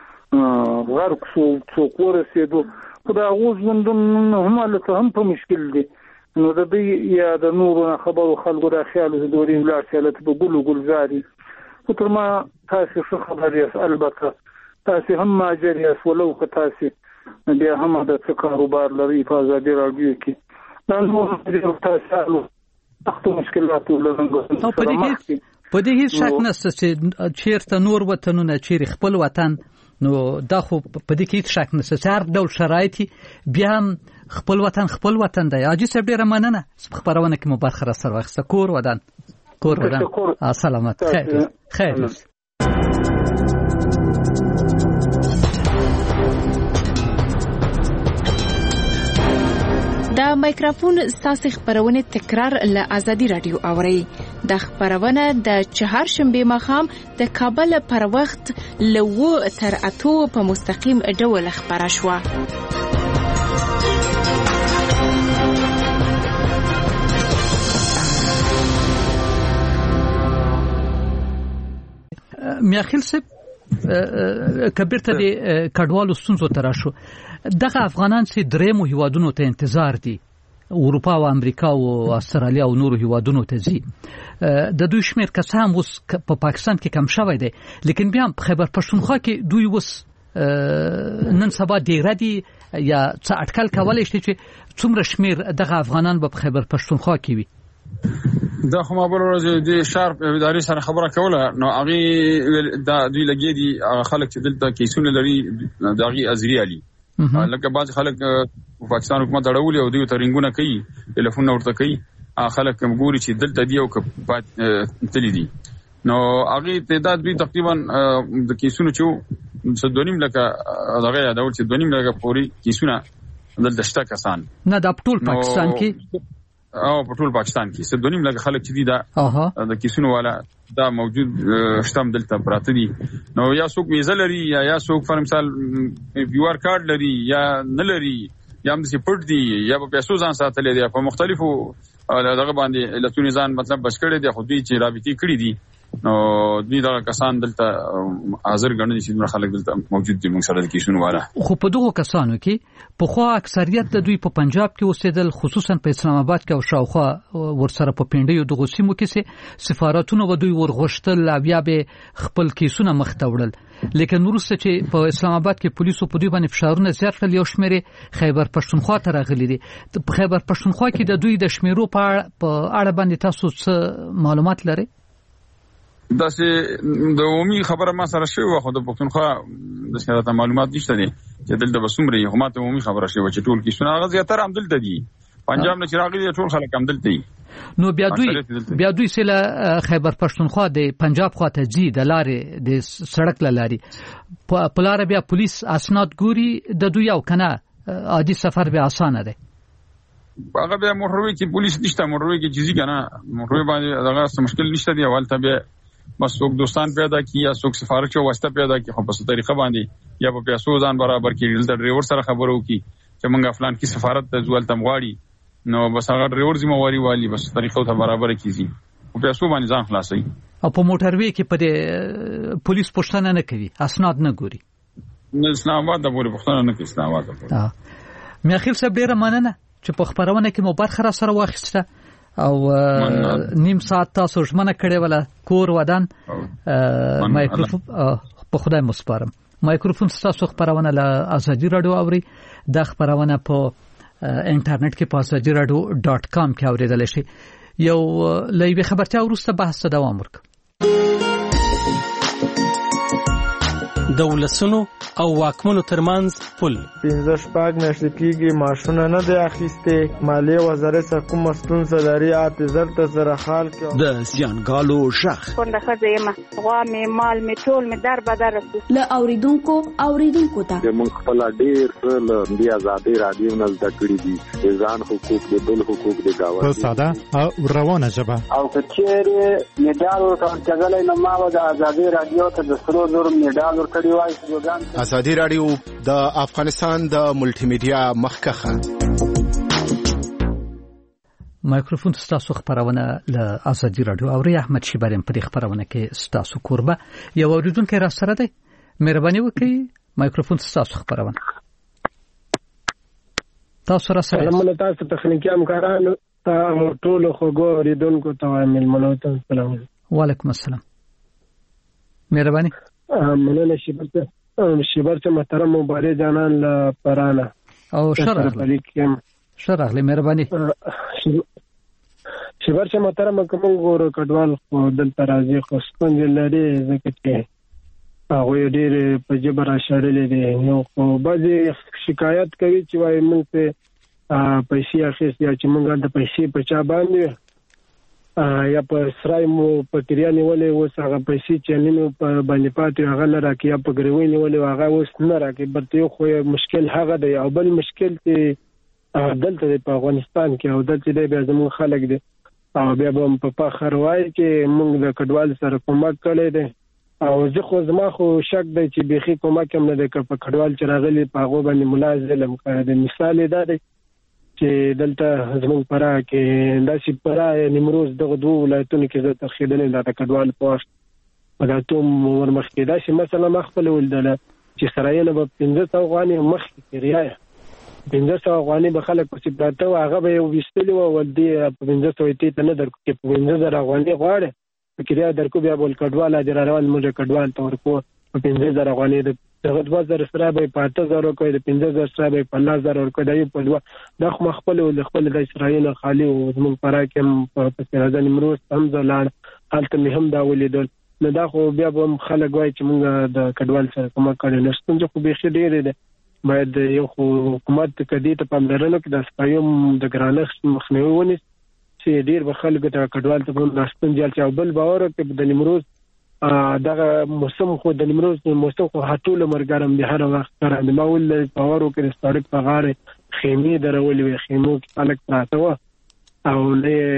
غرق شو، څوک ورسېدو. خو د هغو ژوندونه هم هلته هم په مشکل دي. نو د دوی یا د نورو نه خبرو خلکو دا خیال چې دورې ولاړ شي، هلته به ګل و ګلزار وي. خو تر ما تاسې ښه خبر یاست، البته تاسې هم مهاجر یاست، ولو که تاسې بیا هم د څه کاروبار لرئ په ازادي راډیو کې. دا نور ډېر تاسو سختو مشکلاتو له رنګونو سره مخ دي. په دې هیڅ شک نشته چې چیرته نور وطنونه، چیرې خپل وطن، نو دا خو په دې کې هیڅ شک نشته چې هر ډول شرایط بیا هم خپل وطن خپل وطن دی. حاجي صاحب ډېره مننه، خپرونه کې مو برخه راسره واخیسته. کور ودان کور ودان سلامت، خیر خیر. د مایکروفون ستاسو خبرونه تکرار له ازادي رادیو اوري. د خبرونه د چهارشنبه مخام د کابل پر وخت له و تر اتو په مستقیم ډول خبره شوه. میاخیل صاحب کبیر ته د کډوالو ستونزو تر شو، دغه افغانان چې درېمو هیوادونو ته انتظار دي، اروپا او امریکا او استرالیا او نورو هیوادونو ته ځي د دوی شمیر کس هم اوس په پاکستان کې کم شوی دی لیکن بیا په خیبر پښتونخوا کې دوی اوس نن سبا ډیره دي یا څه اټکل کولای شي چې څومره شمیر دغه افغانان په خیبر پښتونخوا کې وي دا خو ما بل ورځ د شارپ اداري سره خبره کوله نو هغه دا دوی لګي دي خلک چې دلته کیسونه لري دغه ازری علي لکه بعض خلک پاکستان حکومت اړولي او دوی ترنګونه کوي ټلیفون ورته کوي خلک کوم ګوري چې دلته دی او که تللی دي نو هغه تعداد دوی تقریبا د کیسونو چې صدونیم لکه دغه یادول چې دونیم لکه پوری کیسونه دلته شته کسان نه د ټول پاکستان کې او په ټول پاکستان کې څه دونیم لکه خلک چې دي دا د کیسونو والا دا موجود شتم دلته پراته دي نو یا څوک ویزه لري یا یا څوک پر مثال یو آر کارت لري یا نه لري یا هم څه پټ دي یا په پیسو ځان ساتلې دي په مختلفو دغه باندې لتونی ځان مطلب بچ کړي دي خو دوی چې رابطي کړي دي نو دوی دا کسان دلته حاضر ګڼل چې دوی خلک دلته موجود دي موږ سره د کیسونو والا خو په دغه کسانو کې په خو اکثریت د دوی په پنجاب کې اوسېدل خصوصا په اسلام آباد کې او شاوخوا ورسره په پینډیو دغه سیمو کې سفارتونو و دوی ورغښتل بیا به خپل کیسونه مخته وړل لیکن وروسته چې په اسلام آباد کې پولیسو په دوی باندې فشارونه زیات کړل یو شمیر خیبر پښتونخوا ته راغلي دي په خیبر پښتونخوا کې د دوی د شمیرو په اړه باندې تاسو څه معلومات لرئ دا چې د عمومي خبره ما سره شوی خو د پښتونخوا د څه معلومات نشته دي چې دلته بسومري حکومت عمومي خبره شوی چې ټول کیسونه هغه زیاتره هم دلته دي پنجاب نه چې راغلي ټول خلک هم دلته دي نو بیا دوی بیا دوی سره خیبر پښتونخوا د پنجاب خواته ځي د لارې د سړک لاري په لار بیا پولیس اسناد ګوري د دوی او کنه عادي سفر به اسانه ده هغه بیا موټروي کې پولیس نشته موټروي کې چیزی کنه موټروي باندې هغه څه مشکل نشته دی اول ته بیا بس څوک دوستان پیدا کی یا څوک سفارت او واسطه پیدا کی خو په څه طریقه باندې یا په پیسو ځان برابر کړي د ډرایور سره خبرو کی چې موږ فلان کی سفارت ته ځول تم غواړي نو بس هغه ډرایور ذمہواری والی بس طریقو ته برابر کیږي او پیسو باندې ځان خلاصي او په موټروي کې په پولیس پوښتنه نه کوي اسناد نه ګوري نه اسلام آباد د پوری پوښتنه نه کوي اسلام آباد ها مې اخر څه ډیره مننه چې په خبرونه کې مو برخه را سره واخیسته او نیم ساعت تاسو ژمنه کړې ولا کور ودان مایکروفون په خدای مسپارم مایکروفون تاسو خبرونه له ازادي رادیو اوري د خبرونه په انټرنیټ کې په ازادي رادیو ډاټ کام کې اوریدل شي یو لایوي خبرتیا ورسته بحث دوام ورک دولسونو او واکمنو ترمنځ پل پنځه شپږ میاشتې کېږي معاشونه نه دی اخیستې مالیې وزارت څخه کومه ستونزه لري اته زر ته زره خال کې د زیانګالو شخ کونډه ښځه یم غوا مې مال مې ټول مې در بدر رسي له اوریدونکو اوریدونکو ته موږ خپل ډېر څه له دې ازادي رادیو نه زده کړي دي ځان حقوق د بل حقوق د گاونډي په ساده او روانه ژبه او کچېره میډال ورکړل نو ما د ازادي رادیو ته د سرو زر میډال ورکړی وای ازادي رادیو د افغانستان د ملټي میډیا مخکخه مایکروفون تاسو خبرونه له ازادي رادیو او ری احمد شیبریم په خبرونه کې تاسو قربه یو اوریدونکو را سره دی مهرباني وکړئ مایکروفون تاسو خبرونه تاسو را سره سلام تاسو تخنیکی همکارانو ته ټول خو ګوریدونکو ته ملمنو ته سلام وعلیکم السلام مهرباني مننه شیبر شیبر چې محترم مبارک جانان له پرانه او شرغلی شرغلی مهرباني شیبر چې محترم کوم ګورو کډوال خو دلته راځي خو څنګه لري ځکه چې هغه ډېر په جبر شړلې دي نو خو بعضي شکایت کوي چې وايي موږ ته پیسې اخیستي چې موږ د پیسې په چا باندې یا په سرای مو په کریانه ولې وس هغه پیسې چې نینو په باندې پاتې هغه نه راکې یا په ګریوینه ولې هغه وس نه راکې برته یو خو مشکل هغه دی او بل مشکل چې دلته په افغانستان کې او دلته دی بیا زموږ خلک دي او بیا هم په فخر وایي چې موږ د کډوال سره کومک کړی دی او زه خو زما خو شک دی چې بيخي کومک هم نه دی که په کډوال چې راغلي په هغه باندې ملازم کړی دی مثال دا دی چې دلته زموږ پرا کې داسې پرا نیمروز دغه دوه ولایتونو کې د تخیدنې د کډوال پوسټ په داتوم ورمخ کې داسې مثلا مخفل ولدل چې سرایله په پنځه سو غواني مخ کې ریاي پنځه سوه افغانۍ به خلک پسې پراته وو، هغه به یې ویستلي وو، ولدې په پنځه سوه یې ته نه درکو چې په پنځه زره افغانۍ غواړې په کرایه درکو، بیا به کډوال حاجي راروان موږ کډوال ته ورکوو په پنځه زره افغانۍ، د دغه دوه زره سره به یې په اته زره ورکوئ، د پنځه زره سره به یې په لس زره ورکوئ، دا یو په دوه. دا خو خپل د خپل د اسرائیل خالي وو، زموږ فراه کې هم په سراج نیمروز هم زه لاړ، هلته مې هم دا ولیدل. نو دا خو بیا به هم خلک وایي چې موږ د کډوال سره کومک کړی نه. ستونزه خو بیخي ډېرې ده، باید یو خو حکومت کدې ته پاملرنه وکړي، د صفایي د ګرانښت مخنیوي ونیسي چې ډېر به خلکو ته کډوال ته په ستونزې اچي. او بل باور وکړي د نیمروز دغه موسم خو د نیمروز موسم خو ټول عمر ګرم دی، هر وخت ګرم دی. ما ول باور وکړي د سړک په غاړه خیمې درولې وې، خیمو کې خلک پراته وو او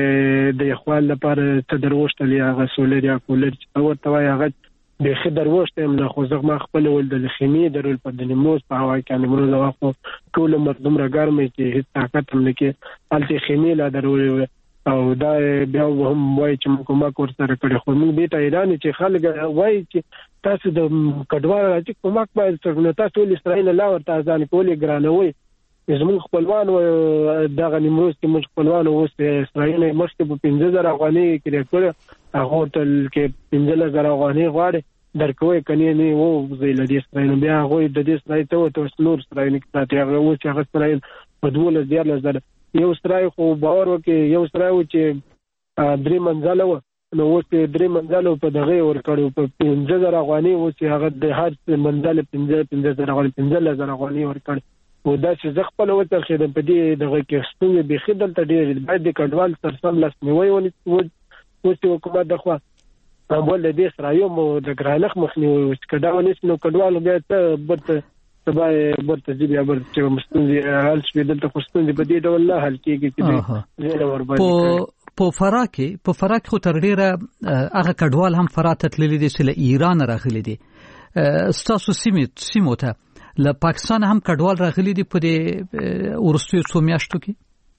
د یخوال لپاره ته دروشتل هغه سولر یا کولر چې ورته وایي هغه بیخي دروشت یم نه، خو زه ما خپل ول د خیمې درول په د نیمروز په هوا کې. نیمروز هوا خو ټول عمر دومره ګرمه چې هیڅ طاقت هم نه کې، هلته خیمې لا درولې وې او دا بیا هم وایي چې موږ کومک ورسره کړی. خو موږ دې ته حیران یو چې خلک وایي چې تاسو د کډوالو راځي کومک باید وکړو، تاسو ټول اسرائیل لا ورته ځان کولې ګرانوي. زموږ خپلوان و دغه نیمروز کې موږ خپلوان اوس اسرائیل مخکې په پنځه زره افغانۍ کې کړی، هغه تل کې پنځه زره افغانۍ غواړي درکوي کني نه وو زي لدی اسرائیل. بیا هغه د دې اسرائیل ته وته نور اسرائیل کې پاتې هغه اوس هغه اسرائیل په دوله زیات لزر یو اسرائیل خو باور وکي یو اسرائیل چې درې منځله و، نو اوس درې منځله په دغه ور کړو په پنځه زره افغانۍ، اوس هغه د هر منځله پنځه پنځه زره افغانۍ پنځه زره افغانۍ ور کړ. او دا چې زه خپل وتر خېدم په دې دغه کې ستونزې بېخي دلته ډېرې، باید د کډوال سره سم لاسنیوی ونیسي. اوس حکومت د خوا اول د دې اسرائیل مو د ګرانښت مخنیوي وکړي، که دا ونیسي نو کډوال بیا ته برته سبا یې برته ځي، بیا برته چې ستونزې حل شوې دلته خو ستونزې په دې ډول نه حل کېږي چې زیله ورباندې کوي. په فراه کې په فراه کې خو تر ډېره هغه کډوال هم فراه ته تللي دي چې له ایران راغلي دي. ستاسو سیمې سیمو ته له پاکستان هم کډوال راغلي دي په دې وروستیو څو میاشتو کې؟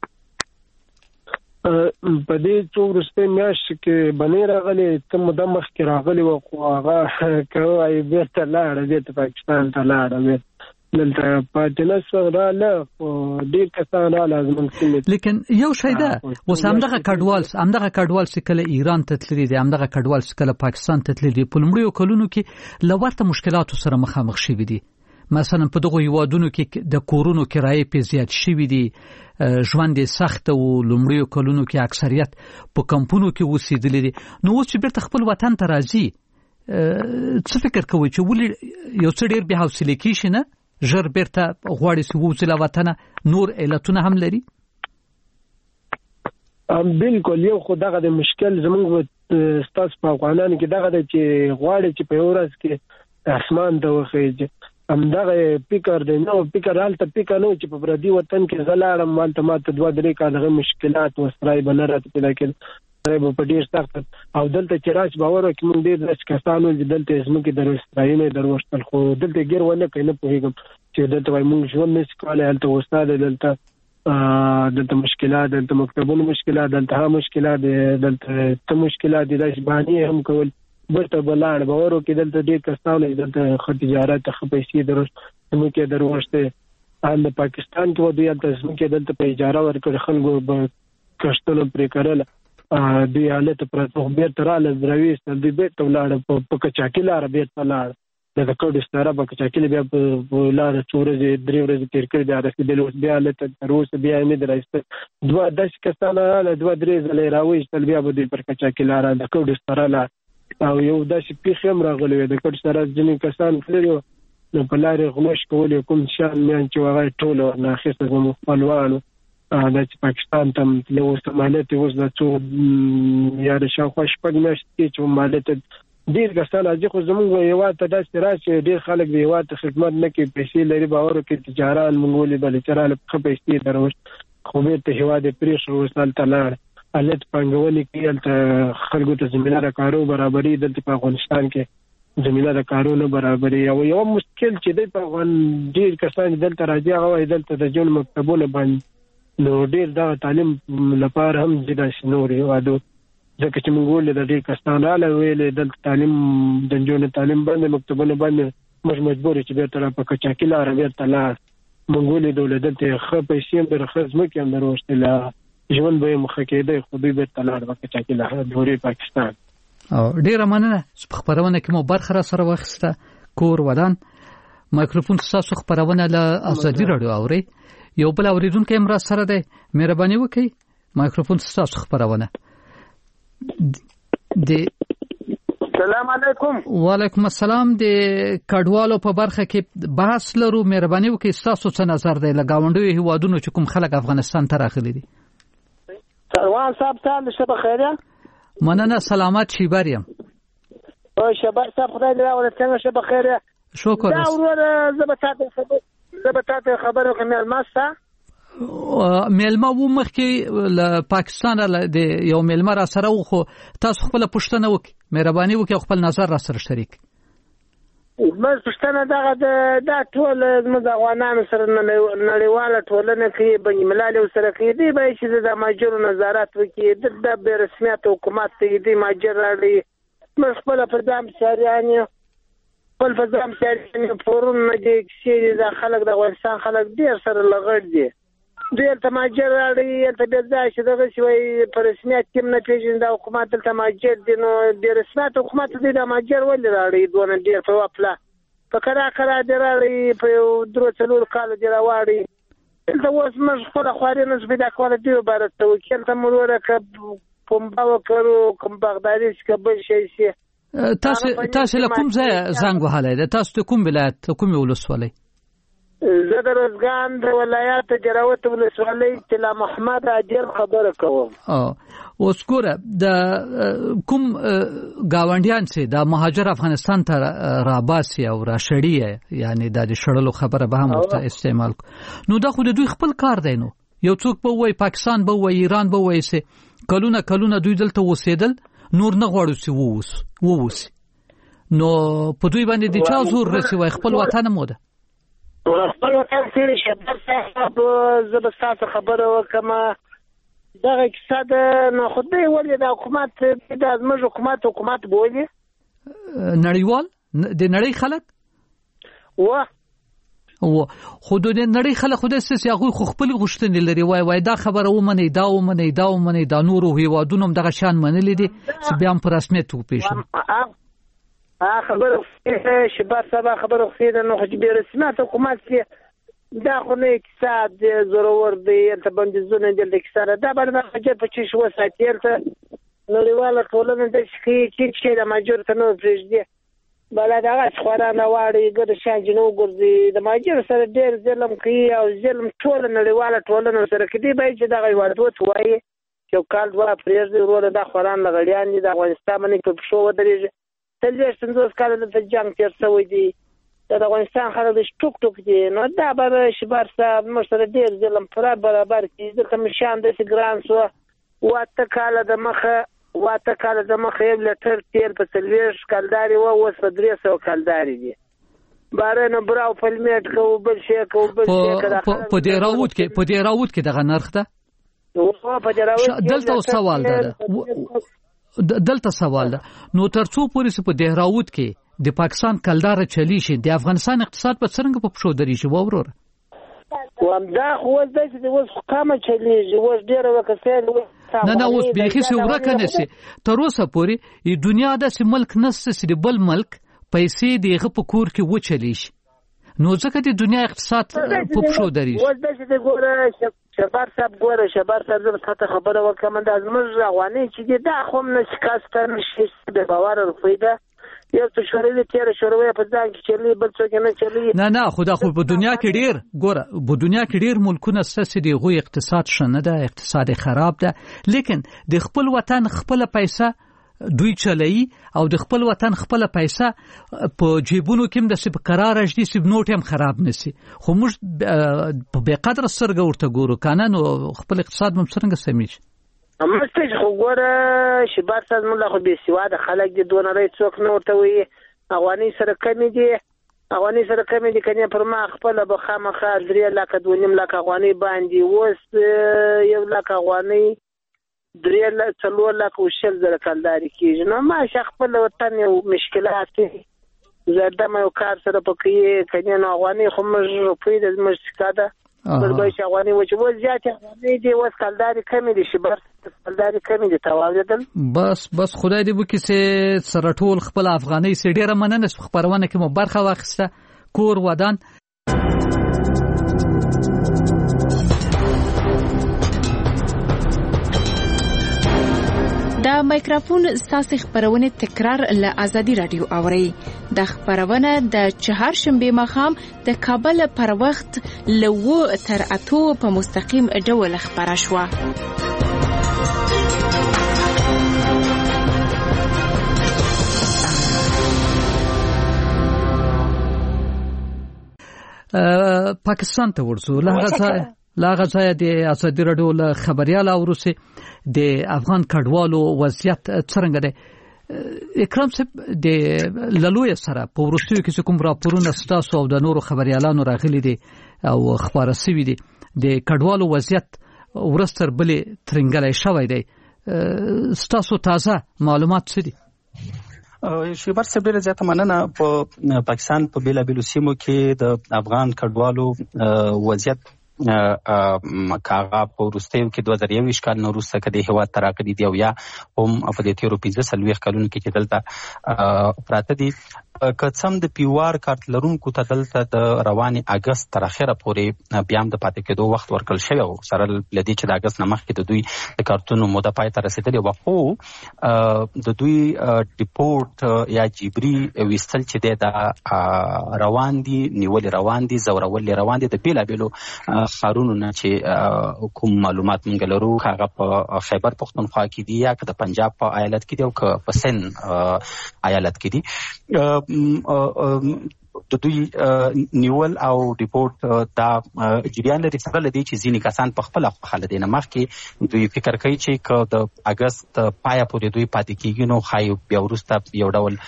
په دې څو وروستیو میاشتو کې بنې راغلي، څه موده مخکې راغلي وو، خو هغه کوي بیرته لاړه، بیرته پاکستان ته لاړه، دلته پاتې نه شوه راله، خو ډېر کسان راله زموږ سیمې. لیکن یو شی ده اوس همدغه کډوال همدغه کډوال چې کله ایران ته تللي دي، همدغه کډوال چې کله پاکستان ته تللي دي، په لومړیو کلونو کې له ورته مشکلاتو سره مخامخ شوي دي. مثلا په دغه هیوادونو کې د کورونو کرایې په زیات شوي دي، ژوند یې سخت او لومړیو کلونو کې اکثریت په کمپونو کې اوسېدلي دي. نو اوس چې بیرته خپل وطن ته راځي، څه فکر کوئ چې ولې یو څه ډېر بې حوصلې کېږي نه ژر بیرته غواړي چې ووځي له وطنه؟ نور علتونه هم لري. بالکل یو خو دغه د مشکل زموږ ستاسو په افغانانو کې دغه د چې غواړي چې په یو ورځ کې اسمان ته وخیږي، همدغه فکر دی. نو فکر هلته فکر نه چې په پردي وطن کې زه لاړم هلته ما ته دوه درې کاله دغه مشکلات و سرای به نه راته پیدا کېدل، سرای به په ډېر سخت. او دلته چې راشي باور وکړي موږ ډېر داسې کسان وو چې دلته زموږ د اسرائیل یې دروشتل، خو دلته ګیر ونه کوي، نه پوهېږم چې دلته وایي موږ ژوند نشي کولی، هلته استاد دلته دلته مشکلات، دلته مکتبونو مشکلات، دلته ها مشکلات، دلته ته مشکلات دي، داسې بهانې هم کول. برته بلاړ باور وکړي دلته ډېر کسان دلته ښه تجارت ښه پیسې دروشت زموږ یې دروشتې. هلته پاکستان کې و دوی هلته زموږ یې دلته په اجاره ورکړي، خلکو به کښتونه پرې کرله، دوی هلته پرته بېرته راله راویستل، دوی بېرته ولاړه په کچاکي لاره بېرته لاړه، د کډو ستاره په کچاکي بیا په لاره څو ورځې درې ورځې تېر کړي، بیا رسېدلي اوس بیا هلته تر اوسه بیا یې نه دي راایستل. دوه داسې کسان راغله، دوه درې ځله یې راویستل، بیا به دوی پر کچاکي لاره د کډو ستاره لاره. او یو داسې پیښې هم راغلی وې، د کډو ستاره ځینې کسان تللي وو، نو په لارې غلوش کولې، کوم شیان میان چې هغه یې ټول ورنه اخیسته زموږ خپلوان وو، دا چې پاکستان ته هم تللی. اوس مالیت یې اوس دا څو یا د شاوخوا شپږ میاشتې چې مالیت ډېر کسان راځي، خو زموږ هېواد ته داسې راشي ډېر خلک د هېواد ته خدمت نه کوي، پیسې لري، باور وکړي تجاران موږ ولیدل چې راله ښه پیسې دروشت، خو بېرته هېواد یې پرېښود، اوس هلته لاړ، هلته پانګونې کوي، هلته خلکو ته زمینه د کارو برابري، دلته په افغانستان کې زمینه د کارو نه برابري. او یو مشکل چې دی په افغان ډېر کسان دلته راځي، هغه وایي دلته د ژوند مکتبونه بند، نو ډېر دغه تعلیم لپاره هم ځي داسې نور هېوادو، ځکه چې موږ ولې د ډېر کسان راله ویلې دلته تعلیم د نجونو تعلیم بند، مکتبونه بند، موږ مجبور چې بېرته را په کچاکي لاره بېرته لاړ. موږ ولیدل دلته ښه پیسې هم در ښه ځمکې هم در وشتل ژوند به یې مخه کېده خو دوی بېرته لاړ وکړه چاکي دورې پاکستان. او ډیره مننه چې په خبرونه کې مو برخه را سره واخیسته. کور ودان مایکروفون ستاسو خبرونه له ازادي رادیو اوري. یو بل اوریدونکو هم را سره دی، مهرباني وکړئ مایکروفون ستاسو خبرونه. د سلام علیکم. وعلیکم السلام. د کډوالو په برخه کې بحث لرو، مهرباني وکړئ ستاسو څه نظر دی له گاونډیو هیوادونو چې کوم خلک افغانستان ته راغلي دي؟ سروان صاحب تاسو شپه خیره. مننه، سلامت شي بریم. او شباب صاحب خدای دې راوړي څنګه شپه خیره. شکر. دا ورور زبطاته خبر زبطاته خبرو کې ملمسته میلمه و مخکې له پاکستان د یو میلمه را سره و، خو تاسو خپل پوښتنه وکړئ، مهرباني وکړئ خپل نظر را سره شریک. بس پښتنه دغه دا ټول زموږ افغانانو سره نړیواله ټولنه کې بین الملل سره کې دی به چې د ماجرو نظارت وکړي د بې رسمیت حکومت ته دی ماجر راړي موږ خپل په ځام سریانه خپل په ځام سریانه پرون نه دي چې د خلک د افغانستان خلک ډیر سره لغړ دي ډیر ته ماجر راړي ته د ځای چې دغه شوی په رسمیت کې نه پیژني د حکومت ته ماجر دي نو د رسمیت حکومت دې د ماجر ولې راړي دونه ډیر په خپل په کرا کرا دی راړي په درو څلور کال دی راوړي ته اوس موږ خپل خواري نه پیدا کول دی عبارت ته وکړ ته موږ ورکه پمبا وکړو کوم بغدادي څخه بل شي شي تاسو تاسو له کوم ځای زنګ وهلای ده؟ تاسو کوم ولایت کوم ولسوالۍ؟ زه د روزګان د ولایت جراوت ولسوالۍ تلا محمد اجر خبره کوم. اه اوس ګوره د کوم گاونډیان چې د مهاجر افغانستان ته راباسي او راشړی یعنی د شړلو خبره به هم ورته استعمال نو دا خو د دوی خپل کار دی. نو یو څوک به وای پاکستان به وای ایران به وای سه کلونه کلونه دوی دلته وسیدل نور نه غواړو چې ووس ووس نو په دوی باندې د چا زور رسي وای خپل وطن مو ده خپل وطن سره شباب صاحب زبستات خبره وکما دغه اقتصاد نه خدای ولې د حکومت د ازمج حکومت حکومت بولی نړیوال د نړۍ خلک و و خو د نړۍ خلک خو د سیاسي هغه خو خپل غوښتنې لري وای وای دا خبره ومني دا ومني دا ومني دا نور هیوادونو دغه شان منلې دي چې بیا هم په رسمیت وپیژني ا خبره شباب صاحب خبره خو نو خو به رسمیت حکومت کې دا خو نه اقتصاد ضرور دی ته بندیزونه د اقتصاد دا باندې چې په چی شو ساتیر ته نړیواله ټولنه د شي چې د ماجر ته نو پرېږدي بل دا خورانه واړي ګر شان جنو ګرځي د ماجر سره ډېر ظلم کوي او ظلم ټول نړیواله ټولنه سره کوي به چې دا غوړت وایي چې کال دوا پرېږدي ورور دا خوران لغړیان دي د افغانستان باندې په شو ودرېږي تلويش تنزوز کال د جنگ تیر سوی دی د افغانستان خلک د ټوک ټوک دي نو دا بر شبار صاحب مشره ډیر ظلم پر برابر کی د کوم شان د ګران سو واته کال د مخه واته کال د مخه یو لټر تیر په تلويش کالداري و اوس په درې سو کالداري دي بارنه براو فلمیټ کو بل شي کو بل شي کړه په دې راوت کې په دې راوت کې دغه نرخ ده او په دې راوت دلته سوال ده دلته سوال ده نو ترڅو پولیس په دهراوت کې د پاکستان کلدار چلی شي د افغانستان اقتصاد په څنګه په پښو دري شي وورور وامدا خو د دې اوس قامه چلی شي اوس ډیره وکړه نه نه اوس به هیڅ ورکه نشي تر اوسه پوری د دنیا د ملک نس سي بل ملک پیسې دیغه په کور کې و چلی شي نو ځکه د دنیا اقتصاد په پښو دري اوس د دې ګوره شبار صاحب ګوره شبار صاحب زه څه خبره وکم د ازمج رواني چې دا خوم نه شکاسته نشي د باور رفیده یو څه شورې تیر شورې په ځان کې چلی بل څه نه چلی نه نه خدا خو په دنیا کې ډیر ګوره په دنیا کې ډیر ملکونه سسي دی غو اقتصاد شنه ده اقتصاد خراب ده لیکن د خپل وطن خپل پیسې دوی چلای او د خپل وطن خپل پیسې په جیبونو کې د سب قرار اجدي سب نوټ هم خراب نسی خو موږ په بے قدر سرګ ورته ګورو کنه نو خپل اقتصاد هم څنګه سمېږي امستج خو ګوره شبار صاحب موږ خو به سیواده خلک دي دونه ری څوک نه ورته وي افغاني سره کمی دي افغاني سره کمی دي کنه پر ما خپل به خامخا درې لک دونیم لک افغاني باندې وس یو لک افغاني درې لک څلور لک او شل زره کلداري کیږي نو ما شخ خپل وطن یو مشکلات زردم یو کار سره پکې کنه نو افغاني خو موږ روپۍ د موږ سکا ده بل چې افغاني و چې و زیات افغاني دی و کلداري کمی دي شبر کلداري کمی دي تواویدل بس بس خدای دې وکړي چې سره ټول خپل افغاني سي ډیره مننه خبرونه کې مو برخه واخیسته کور ودان. د مایکروفون ستاسو خبرونه تکرار له ازادي رادیو اوري. د خبرونه د چهارشنبه مخام د کابل پر وخت لو تر اتو په مستقیم ډول خبره شو. پاکستان ته ورسو لا لا غځای د ازادي رادیو له خبريال اوروسي د افغان کډوالو وضعیت څنګه دی اکرام صاحب د لالوی سره په ورستیو کې کوم راپورونه ستاسو او د نورو خبريالانو راغلي دي او خبره سوي دي د کډوالو وضعیت ورستر بلې ترنګلای شوی دی ستاسو تازه معلومات څه دي؟ شیبر صاحب ډیره زیاته مننه. په پاکستان په بیلابیلو سیمو کې د افغان کډوالو وضعیت کاغه په ورستیو کې دوه زره یوویشت کال وروسته کدي هیواد تراقدي دی او یا هم په دې تیرو پنځه څلوېښت کلونو کې چې دلته پراته دي کڅم د پیوار کارت لرونکو ته دلته د رواني اگست تر اخره پورې بیا هم د پاتې کېدو وخت ورکړل شوی او سره لدی چې د اگست نه مخکې د دوی د کارتونو موده پای ته رسیدلې وه خو د دوی ډیپورټ یا جبري ویستل چې دی دا روان دي نیولې روان دي زورولې روان دي د بیلابیلو ښارونو نه چې کوم معلومات موږ لرو هغه په خیبر پښتونخوا کې دي یا که د پنجاب په ایالت کې دي او که په سند ایالت کې دي. د دوی نیول او ډیپورټ دا جریان لري سره لدی چې ځینې کسان په خپل خپل دینه مخکې دوی فکر کوي چې که د اگست پایا پورې دوی پاتې کیږي نو خای بیا ورسته یو ډول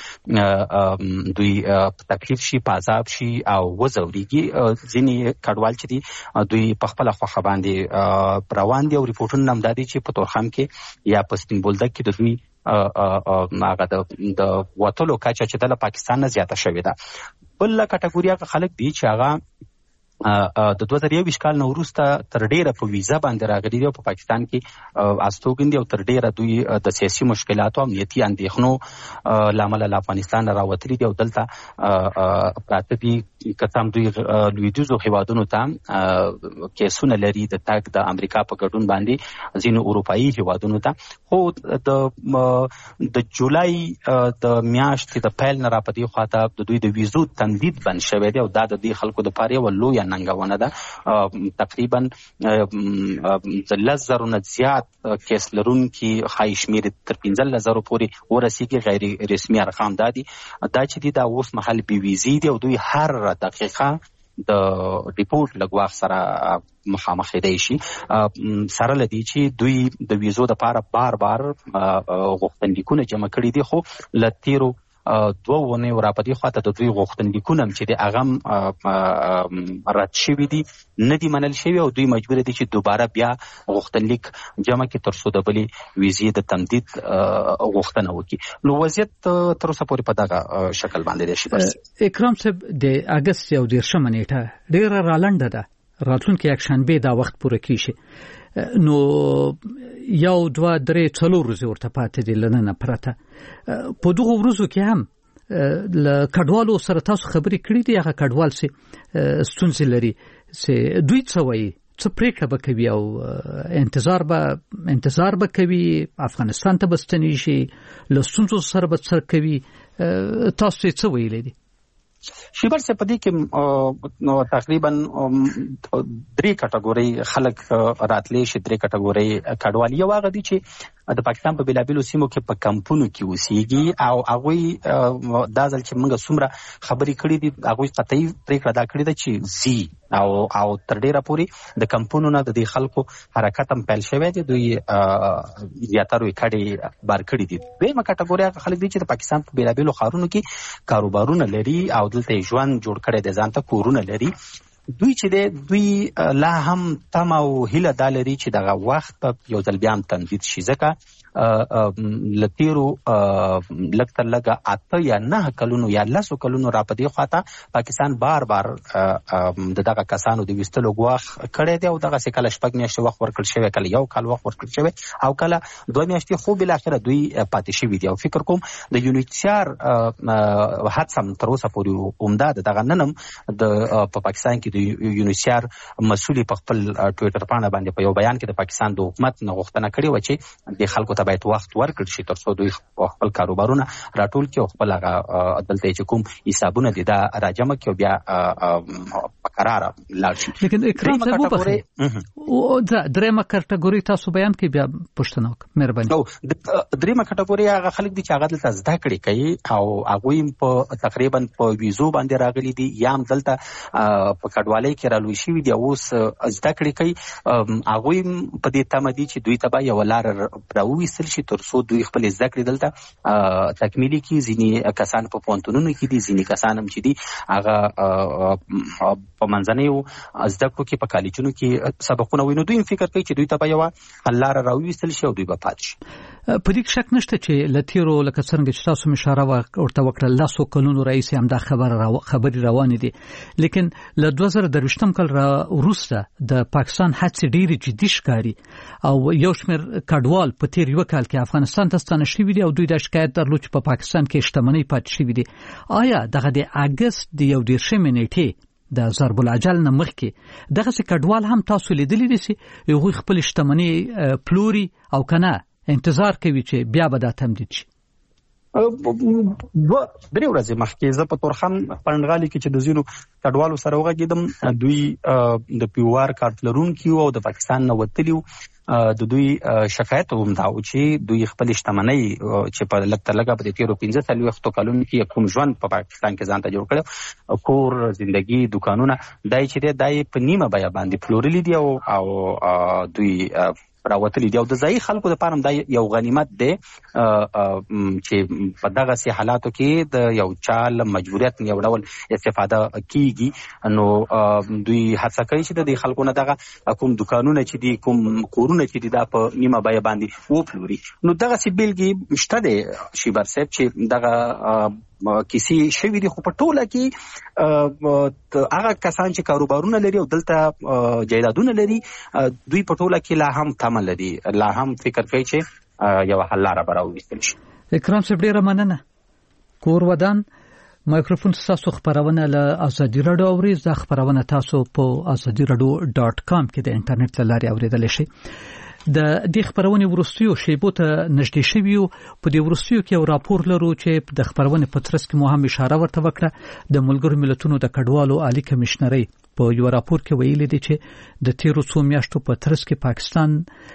دوی تکلیف شي پازاب شي او وزوريږي. ځینې کډوال چې دي دوی په خپل خپل باندې روان دي او ریپورټونه هم دادي چې په تورخم کې یا په سپین بولدک کې د دوی هغه د وټلو کچه چې د پاکستان نه زیاته شوې ده. بل کټګوریا کې خلک دي چې هغه د دوه زره یوویشت کال نه وروسته تر ډیره په ویزا باندې راغلي دي او په پاکستان کې استوګن دي او تر ډیره دوی د سیاسي مشکلاتو او امنیتي اندېښنو لامل له افغانستان راوتلي دي او دلته پراته دي کتام دوی لویدیځو هیوادونو ته کیسونه لري د تاک د امریکا په ګډون باندې ځینو اروپایي هیوادونو ته. خو د د جولای د میاشتې د پیل نه راپدې خواته د دوی د ویزو تمدید بند شوی دی او دا د دې خلکو د پاره یو لویه ننګونه ده. تقریبا د لس زرو نه زیات کیس لرونکي ښایي شمېر تر پنځلس زرو پورې ورسېږي. غیر رسمي ارقام دا دي دا چې دي دا اوس مهال بې ویزې دي او دوی هر دقیقه د ریپورټ لګواخ سره مخامخ دی شي سره لدی چې دوی د ویزو د لپاره بار بار غوښتنلیکونه جمع کړي دي خو لتیرو دوه ونه ورapadi خواته د دوی غوښتنلیکونه چې د اغم رد شوی دي نه دي منل شوی او دوی مجبور دي چې دوباره بیا غوښتنلیک جمع کړي تر څو د بلې ویزې د تمدید غوښتنه وکړي. نو وضعیت تر اوسه پورې په دغه شکل باندې دی. شي بس اکرام صاحب د اگست یو دیرشمه نیټه ډیره رالنډه ده راتلونکي اکشنبه دا وخت پوره کیږي نو یو دوه درې څلور ورځې ورته پاتې دي لننه پرته. په دغه ورځو کې هم ل کډوالو سره تاسو خبرې کړې دي هغه کډوال سي ستونزې لري چې دوی څه وایي څه پریکړه به کوي او انتظار به انتظار به کوي افغانستان ته بستنی شي له ستونزو سره به څه کوي تاسو څه ویلې دي؟ شیبر سے پدې کې تقریبا درې کټګوري خلک راتلې شي. درې کټګوري کډوالي یو هغه دي چې د پاکستان په بیلابیلو سیمو کې په کمپونو کې اوسېږي او هغه دا ځل چې موږ څومره خبرې کړې دي هغه قطعي پریکړه دا کړې ده چې زی او او تر ډیره پورې د کمپونو نه د دې خلکو حرکت هم پیل شوی دی. دوی زیاتره یې کډې بار کړي دي. دویمه کټګوري هغه خلک دي چې د پاکستان په بیلابیلو ښارونو کې کاروبارونه لري او دلته ژوند جوړ کړی دی ځان ته کورونه لري. دوی چې دی دوی لا هم تمه او هیله دا لري چې دغه وخت یو ځل بیا هم تمدید شي ځکه لتیرو لږ تر لږه اته یا نه کلونو یا لسو کلونو را په دې خواته پاکستان بار بار د دغه کسانو د ویستلو ګواښ کړی دی او دغسې کله شپږ میاشتې وخت ورکړل شوی، کله یو کال وخت ورکړل شوی او کله دوه میاشتې، خو بالاخره دوی پاتې شوي دي. او فکر کوم د یونیچیار هڅه هم تر اوسه پورې عمده ده. دغه نن هم د په پاکستان کې د یونیچیار مسؤل په خپل ټویټر پاڼه باندې په یو بیان کې د پاکستان د حکومت نه غوښتنه کړې وه چې د خلکو ته باید وخت ورکړل شي تر څو دوی خپل کاروبارونه راټول کړي او خپل هغه دلته چې کوم حسابونه دي دا راجمع کړي او بیا په قراره لاړ شي. لیکن اکرام صاحب وبخښئ، درېیمه کټګوري تاسو بیان کې بیا پوښتنه وکړه مهرباني. او درېیمه کټګوري هغه خلک دي چې هغه دلته زده کړې کوي او هغوی په تقریبا په ویزو باندې راغلي دي یا هم دلته په کډوالۍ کې رالوی شوي دي او اوس زده کړې کوي. هغوی په دې تمه دي چې دوی ته به یوه لاره راوویستل شي تر څو دوی خپلې زده کړې دلته تکمیلي کړي. ځینې کسان په پوهنتونونو کې دي، ځینې کسان هم چې دي هغه په منځنیو زده کړو کې په کالجونو کې سبقونه وي. نو دوی فکر کوي چې دوی ته به یوه لاره راوویستل شي او دوی به پاتې شي. په دې شک نشته چې لتیرو لکه څنګه چې تاسو اشاره ورته وکړه لاسو کلونو رئیس هم دا خبره خبري روانې دي، لیکن له دوه زره درویشتم کال وروسته د پاکستان هڅې ډېرې جدي ښکاري او یو شمېر کډوال په تیر یو کال کې افغانستان ته ستانه شوي دي او دوی دا شکایت درلود چې په پاکستان کې شتمنۍ پاتې شوي دي. آیا دغه د اګست د یو دېرشمې نیټې د ضرب العجل نه مخکې دغسې کډوال هم تاسو لیدلی دي چې هغوی خپل شتمنۍ پلوري او که نه انتظار کوي چې بیا به دا تمدید شي؟ دوه درې ورځې مخکې زه په تورخم پنډغالي کې چې د ځینو کډوالو سره وغږېدم، دوی د پیوار کارت لرونکي وو او د پاکستان نه وتلي وو. د دوی شکایت هم دا و چې دوی خپل شتمنۍ چې په لږ تر لږه په دې تېرو پنځه څلوېښتو کلونو کې کوم ژوند په پاکستان کې ځان ته جوړ کړی، کور، زندګي، دوکانونه، دا یې چې دی دا یې په نیمه بیه باندې پلورلي دي او دوی راوتلي دي. او د ځایي خلکو دپاره هم دا یو غنیمت دی چې په دغسې حالاتو کې د یو چا له مجبوریت یو ډول استفاده کیږي. نو دوی هڅه کوي چې د دې خلکو نه دغه کوم دوکانونه چې دي، کوم کورونه چې دي، دا په نیمه بیه باندې وپلوري. نو دغسې بیلګې شته دی شیبر صاحب چې دغه کیسې شوي دي، خو په ټوله کې هغه کسان چې کاروبارونه لري او دلته جایدادونه لري دوی په ټوله کې لا هم تمه لري، لا هم فکر کوي چې یوه حل لاره به راوویستل شي. اکرام صاحب ډېره مننه. کور ودان مایکروفون تاسو خبرونه له ازادي راډیو اورئ. دا خبرونه تاسو په ازادي راډیو ډاټ کام کې د انټرنیټ له لارې اورېدلی شئ. د دې خبرونې وروستیو شیبو ته نږدې شوي یو. په دې وروستیو کې یو راپور لرو چې د خبرونې په ترڅ کې مو هم اشاره ورته وکړه. د ملګرو ملتونو د کډوالو عالي کمیشنرۍ په یو راپور کې ویلي دي چې د تیرو څو میاشتو په ترڅ کې پاکستان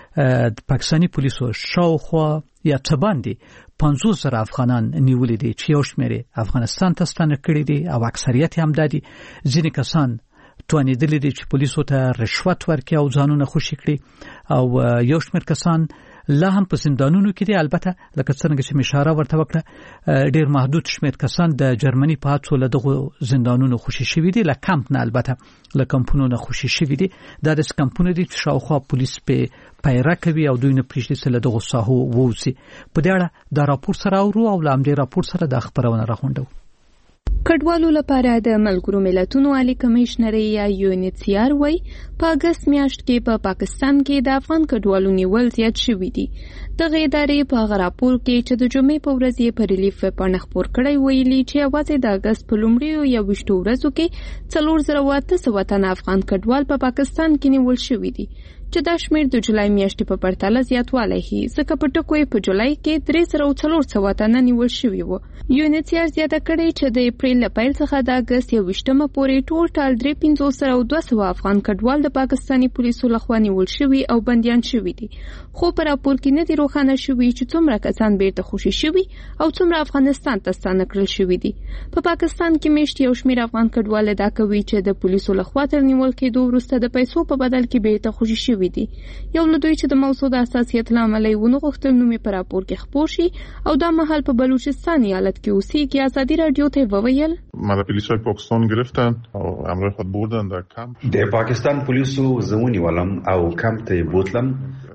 د پاکستاني پولیسو شاوخوا یا څه باندې پنځوس زره افغانان نیولي دي چې یو شمېر افغانستان ته ستانه کړي دي او اکثریت هم دا دي. ځینې کسان توانېدلي دي چې پولیسو ته رشوت ورکړي او ځانونه خوشي کړي او یو شمېر کسان لا هم په زندانونو کې دي. البته لکه څنګه چې اشاره ورته وکړه ډېر محدود شمېر کسان د جرمني په هڅو له دغو زندانونو خوشي شوي دي، له کمپ نه، البته له کمپونو نه خوشي شوي دي. دا داسې کمپونه دي چې شاوخوا پولیس پې پیره کوي او دوی نه پرېږدي چې له دغو ساحو ووځي. په دې اړه دا راپور سره اورو او له همدې راپور سره دا خبرونه راغونډو. کډوالو لپاره د ملګرو ملتونو عالی کمیشنرۍ یا یو ان ایچ سی آر وايي په اګست میاشت کې په پاکستان کې د افغان کډوالو نیول زیات شوي دي. دغه ادارې په هغه راپور کې چې د جمعې په ورځ یې په ریلیف پاڼه خپور کړی ویلي چې یوازې د اګست په لومړیو یوویشتو ورځو کې څلور زره اته سوه تنه افغان کډوال په پاکستان کې نیول شوي دي چې دا شمېر د جولای میاشتې په پرتله زیاتوالی ښیي، ځکه په ټکو یې په جولای کې درې زره څلور سوه تنه نیول شوي وو. یو ان ایچ سی آر زیاته کړې چې د اپریل له پیل څخه د اګست یوویشتمه پورې ټول ټال درې پنځوس زره او دوه سوه افغان کډوال د پاکستاني پولیسو لخوا نیول شوي او بندیان شوي دي. خو په راپور کې نه دي روښانه شوي چې څومره کسان بیرته خوشي شوي او څومره افغانستان ته ستانه کړل شوي دي. په پاکستان کې میشت یو شمېر افغان کډوال ادعا کوي چې د پولیسو لخوا تر نیول کېدو وروسته د پیسو په بدل کې بیرته خوشي شوي دي. یو له دوی چې د موضوع د حساسیت له امله یې ونه غوښتل نوم یې په راپور کې خپور شي او دا مهال په بلوچستان ایالت کې اوسېږي. ازادي راډیو ته وویل ما د پولیسو پاکستان گرفتن او همراه خود بردن در کمپ. د پاکستان پولیسو زمونی ولم او کمپ ته بوتلم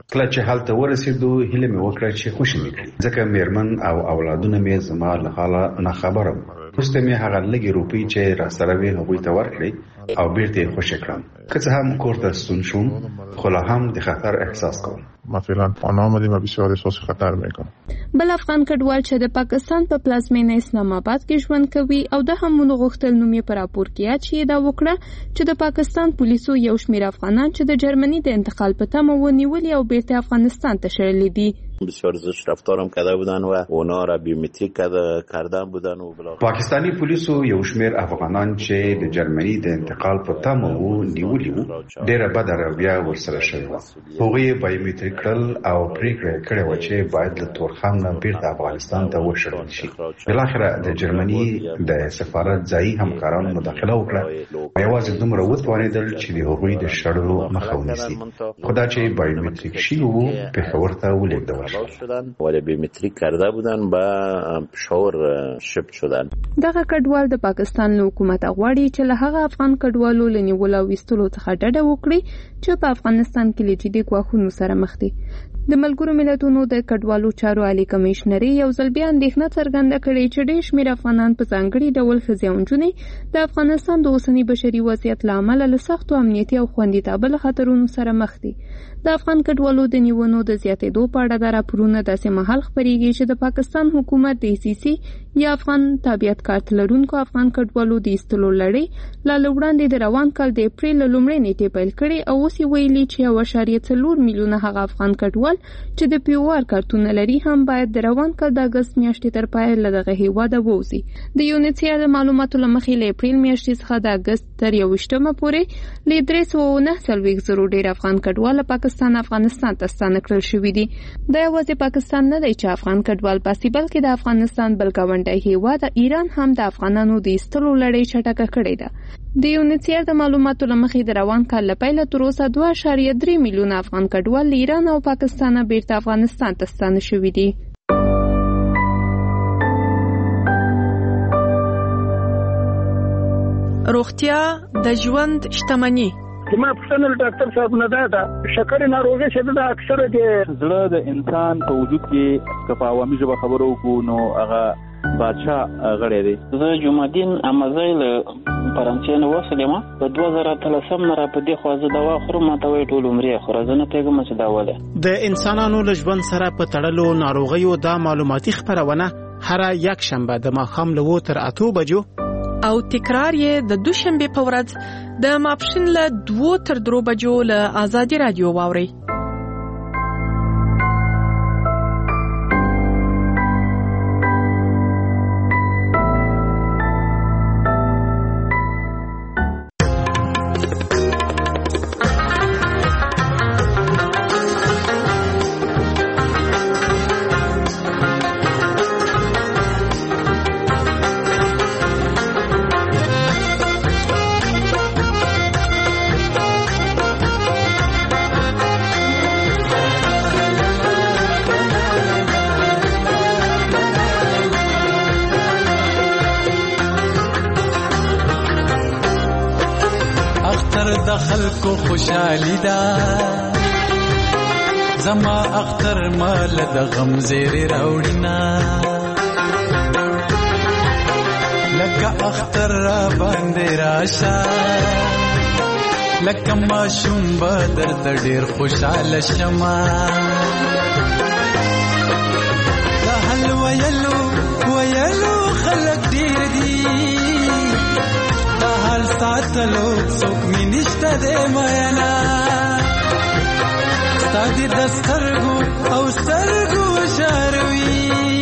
کله چې هلته ورسېدو هیله مې وکړه چې خوشي مې کړي ځکه میرمن او اولادونه مې زما له حاله نه خبره وو. وروسته مې هغه لږې روپۍ چې راسره وې هغوی ته ورکړې او بیرته یې خوشي کړم. که څه هم کور ته ستون شوم خو لا هم د خطر احساس کوم. ما فعلا خانه آمدیم و بسیار احساس خطر میکنم. بل افغان کډوال چې د پاکستان په پلازمینه اسلام آباد کې ژوند کوي او د همونو غوښتل نوم یې پر راپور کې یاد شي دا وکړه چې د پاکستان پولیسو یو شمېر افغانان چې د جرمنی د انتقال په تمه ونیولي او بیرته افغانستان ته شړلي دي. بسیار زشت رفتارم کرده بودن و اونا را بیومتریک کردن بودن و بلا. پاکستانی پولیسو یو شمېر افغانان چې د جرمنی د انتقال په تمه وو نیولي وو ډېره بده رویه ورسره شوې وه. هغوی یې بایومتریک کړل او پرېکړه یې کړې وه چې باید له تورخم نه بیرته افغانستان ته وشړل شي. بالاخره د جرمني د سفارت ځایي همکارانو مداخله وکړه او یوازې دومره وتوانېدل چې د هغوی د شړلو مخه ونیسي. خو دا چې بایومتریک شوي وو پېښور ته ولېږدول شدن ولی بیومتریک کرده بودن با پشاور شفت شدن. دغه کډوال د پاکستان له حکومت غواړي چې له هغه افغان کډوالو له نیولو او ویستلو څخه ډډه وکړي چې په افغانستان کې له جدي ګواښونو سره مخ دي. د ملګرو ملتونو د کډوالو چارو عالی کمشنري یو ځل بیا اندېښنه څرګنده کړې چې ډېر شمېر افغانان په ځانګړي ډول ښځې او نجونې د افغانستان د اوسني بشري وضعیت له امله له سختو امنیتي او خوندیتابه له خطرونو سره مخ دي. د افغان کډوالو د نیونو د زیاتېدو په اړه د راپورونه داسې مهال خپرېږي چې د پاکستان حکومت د سی سی یا افغان تابعیت کارت لرونکو افغان کډوالو د ایستلو لړۍ لا له وړاندې د روان کال د اپریل له لومړۍ نیټې پیل کړې او اوس یې ویلي چې یو اعشاریه څلور میلیونه هغه افغان کډوال چې د پی او آر کارتونه لري هم باید د روان کال د اګست میاشتې تر پایه له دغه هیواده ووځي. د یونیسیار د معلوماتو له مخې له اپریل میاشتې څخه د اګست تر یوویشتمه پورې له درې سوه نهه څلوېښت زرو ډېر افغان کډوال پاکستان افغانستان ته ستانه کړل شوي دي. دا یوازې پاکستان نه دی چې افغان کډوال باسي بلکې د افغانستان بل ګاونډی هیواد ایران هم د افغانانو د ایستلو لړۍ چټکه کړې ده. د یونیسیار د معلوماتو له مخې د روان کال له پیله تر اوسه دوه اعشاریه درې میلیونه افغان کډوال له ایران او پاکستان بیرته افغانستان ته ستانه شوي دي. روغتیا د ژوند شتمني. زما پوښتنه ډاکټر صاحب نه ده شکر ناروغي چې د اکثره د زړه د انسان په وجود کې کفا عوامي ژبه خبرو کو نو هغه بادشاہ غړی دی. زه جمعدین امازای له فرانسې نه وسلم په دوه زره اتلسم نه را په دې خو زه دوا خورم ماته وی ټول عمرې خو زه نه پیګم چې دا وله د انسانانو له ژوند سره په تړلو ناروغیو دا معلوماتي خبرونه هر یک شنبه د ماښام له وو تر اتو بجو او تکرار یې د دوشنبه په ورځ د ماپښین له دوه تر درو بجو له آزادي رادیو واوري. خلکو خوشحالی دا زما اختر مال د غم زیر راوړینا لکه اختر را باندې راشه لکه ماشوم بدر ته ډیر خوشاله شمه دا حل ویلو ویلو خلک ډیر دي دا حال ساتلو څوک می نشته دی مینا ستا دې د سترګو او سترګو شاروي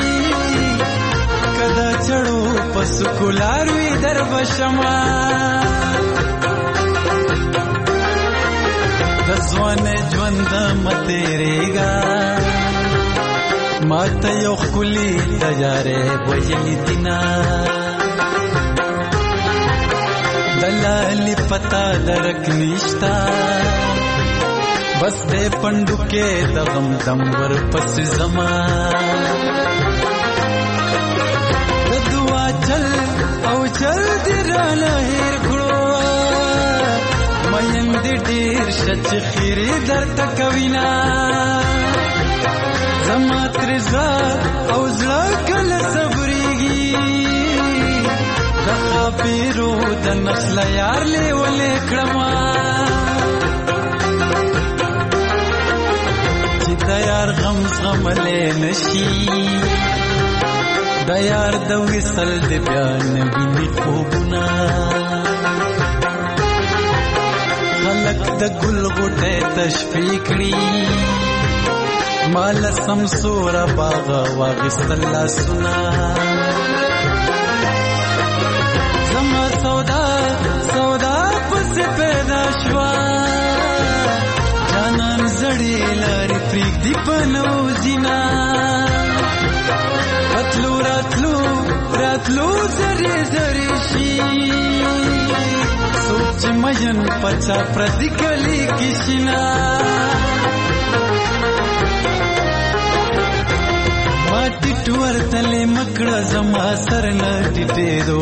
کدا چړو پس کلاروي در بشما د ځوان ژوند متېریګا ماته یو خولي تجارې ویلې دینا دلالی پتا درک نشتا بس دے پندو کے دغم دم ور پس زمان دعا چل او چل دی رانا ہیر کھڑو مین دې ډېر شچ خیره درته کوینا زما تر زړه او زړه کله صبرېږي د خاپیرو د نسل یار لیولې کړما چې د یار غم زغملې نشي د یار د وصل د بیان ویني خوبونه خلق د ګل غوټه تشفیق کړي مال سمسور باغ واغستل لاسونه زما سودا سودا پس پیدا شوا جانان زړی لارې پریک دی پنو زینا راتلو راتلو راتلو زری زری شي سوچ مین پچا پردی کلی کشنا ماتی ټور تلې مکړه زما سر نه ټیټېدو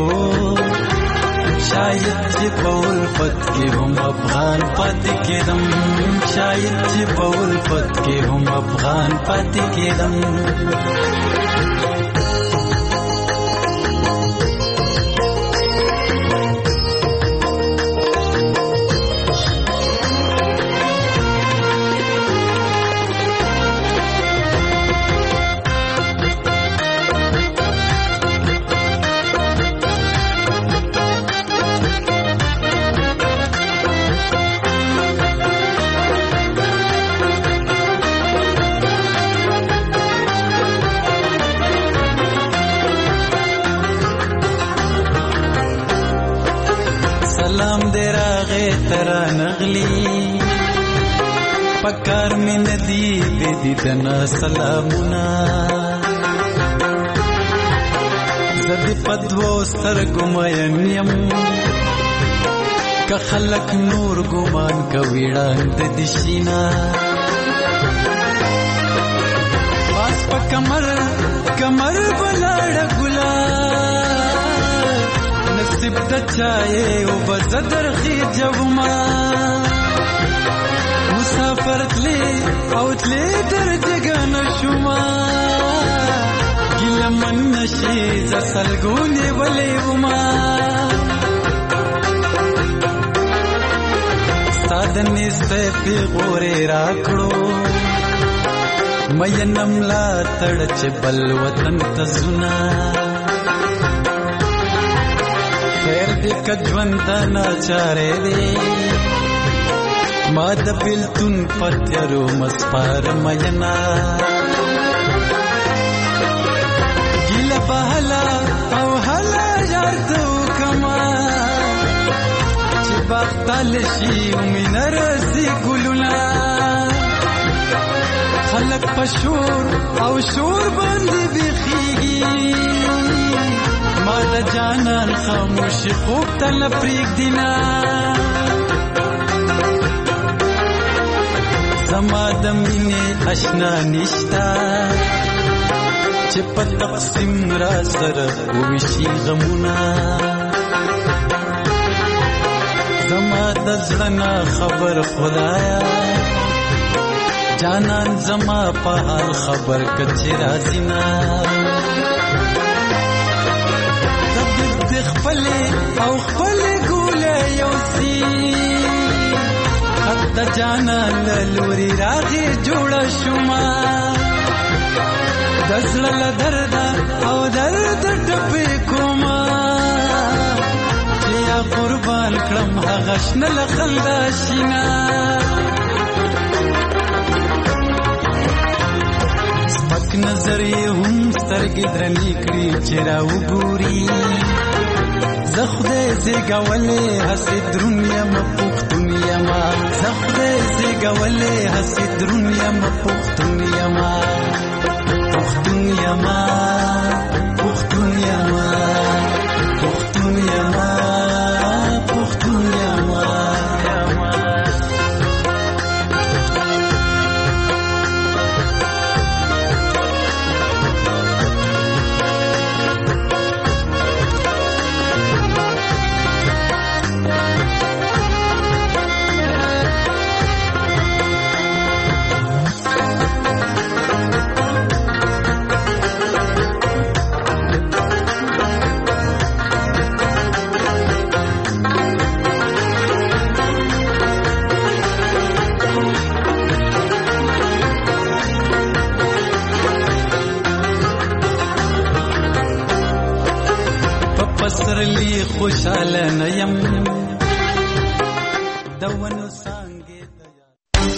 شاید چې په الفت کې هم افغان پاتې کېدم شاید چې په الفت کې هم افغان پاتې کېدم پکار می ندی دې دې دنا سلامونه زد پدوو سترګو مین یم که خلق نور ګمان کوي وړاند دي شینا واس په کمر کمر بلاړ ګلا نصیب د چای او بزدر خي جوما مسافر تلی او تلی در جگان شما گل من نشی زسلگونی ولی وما ستادنی ستی غوری راکڑو مینم لا تڑچ بل وطن تزونا خیر دی کجوانتا ناچارے دی ما د بلتون پتیرو مسپار مینا گیل بحلا او حلا یادو کما چه باختال شی امین رسی گلونا خلق پشور او شور باندی بخیگی ما د جانان خاموشی خوب تل پریگ دینا زما د مینې اشنا نشتا چې په تقسیم را سره وویشي غمونه زما د زړه نه خبر خدایا جانان زما په حال خبر که چې راځي نه طبیب د خپلې او خپلې ګولې یوسي د جانا لوري راغي جوړ شوما دزړه درد او درد ټپې کوما چې یا قربان کړم هغه شنل خندا شینا سپک نظر یې هم سترګې درنې کړې چې را وګوري زه خدای زیږولې هسې دروند یم پښتون یما زه خدای زیږولې هسې دروند یم پښتون یما پښتون یما پښتون یما پښتون یما پښتون یما خوشاله نه یم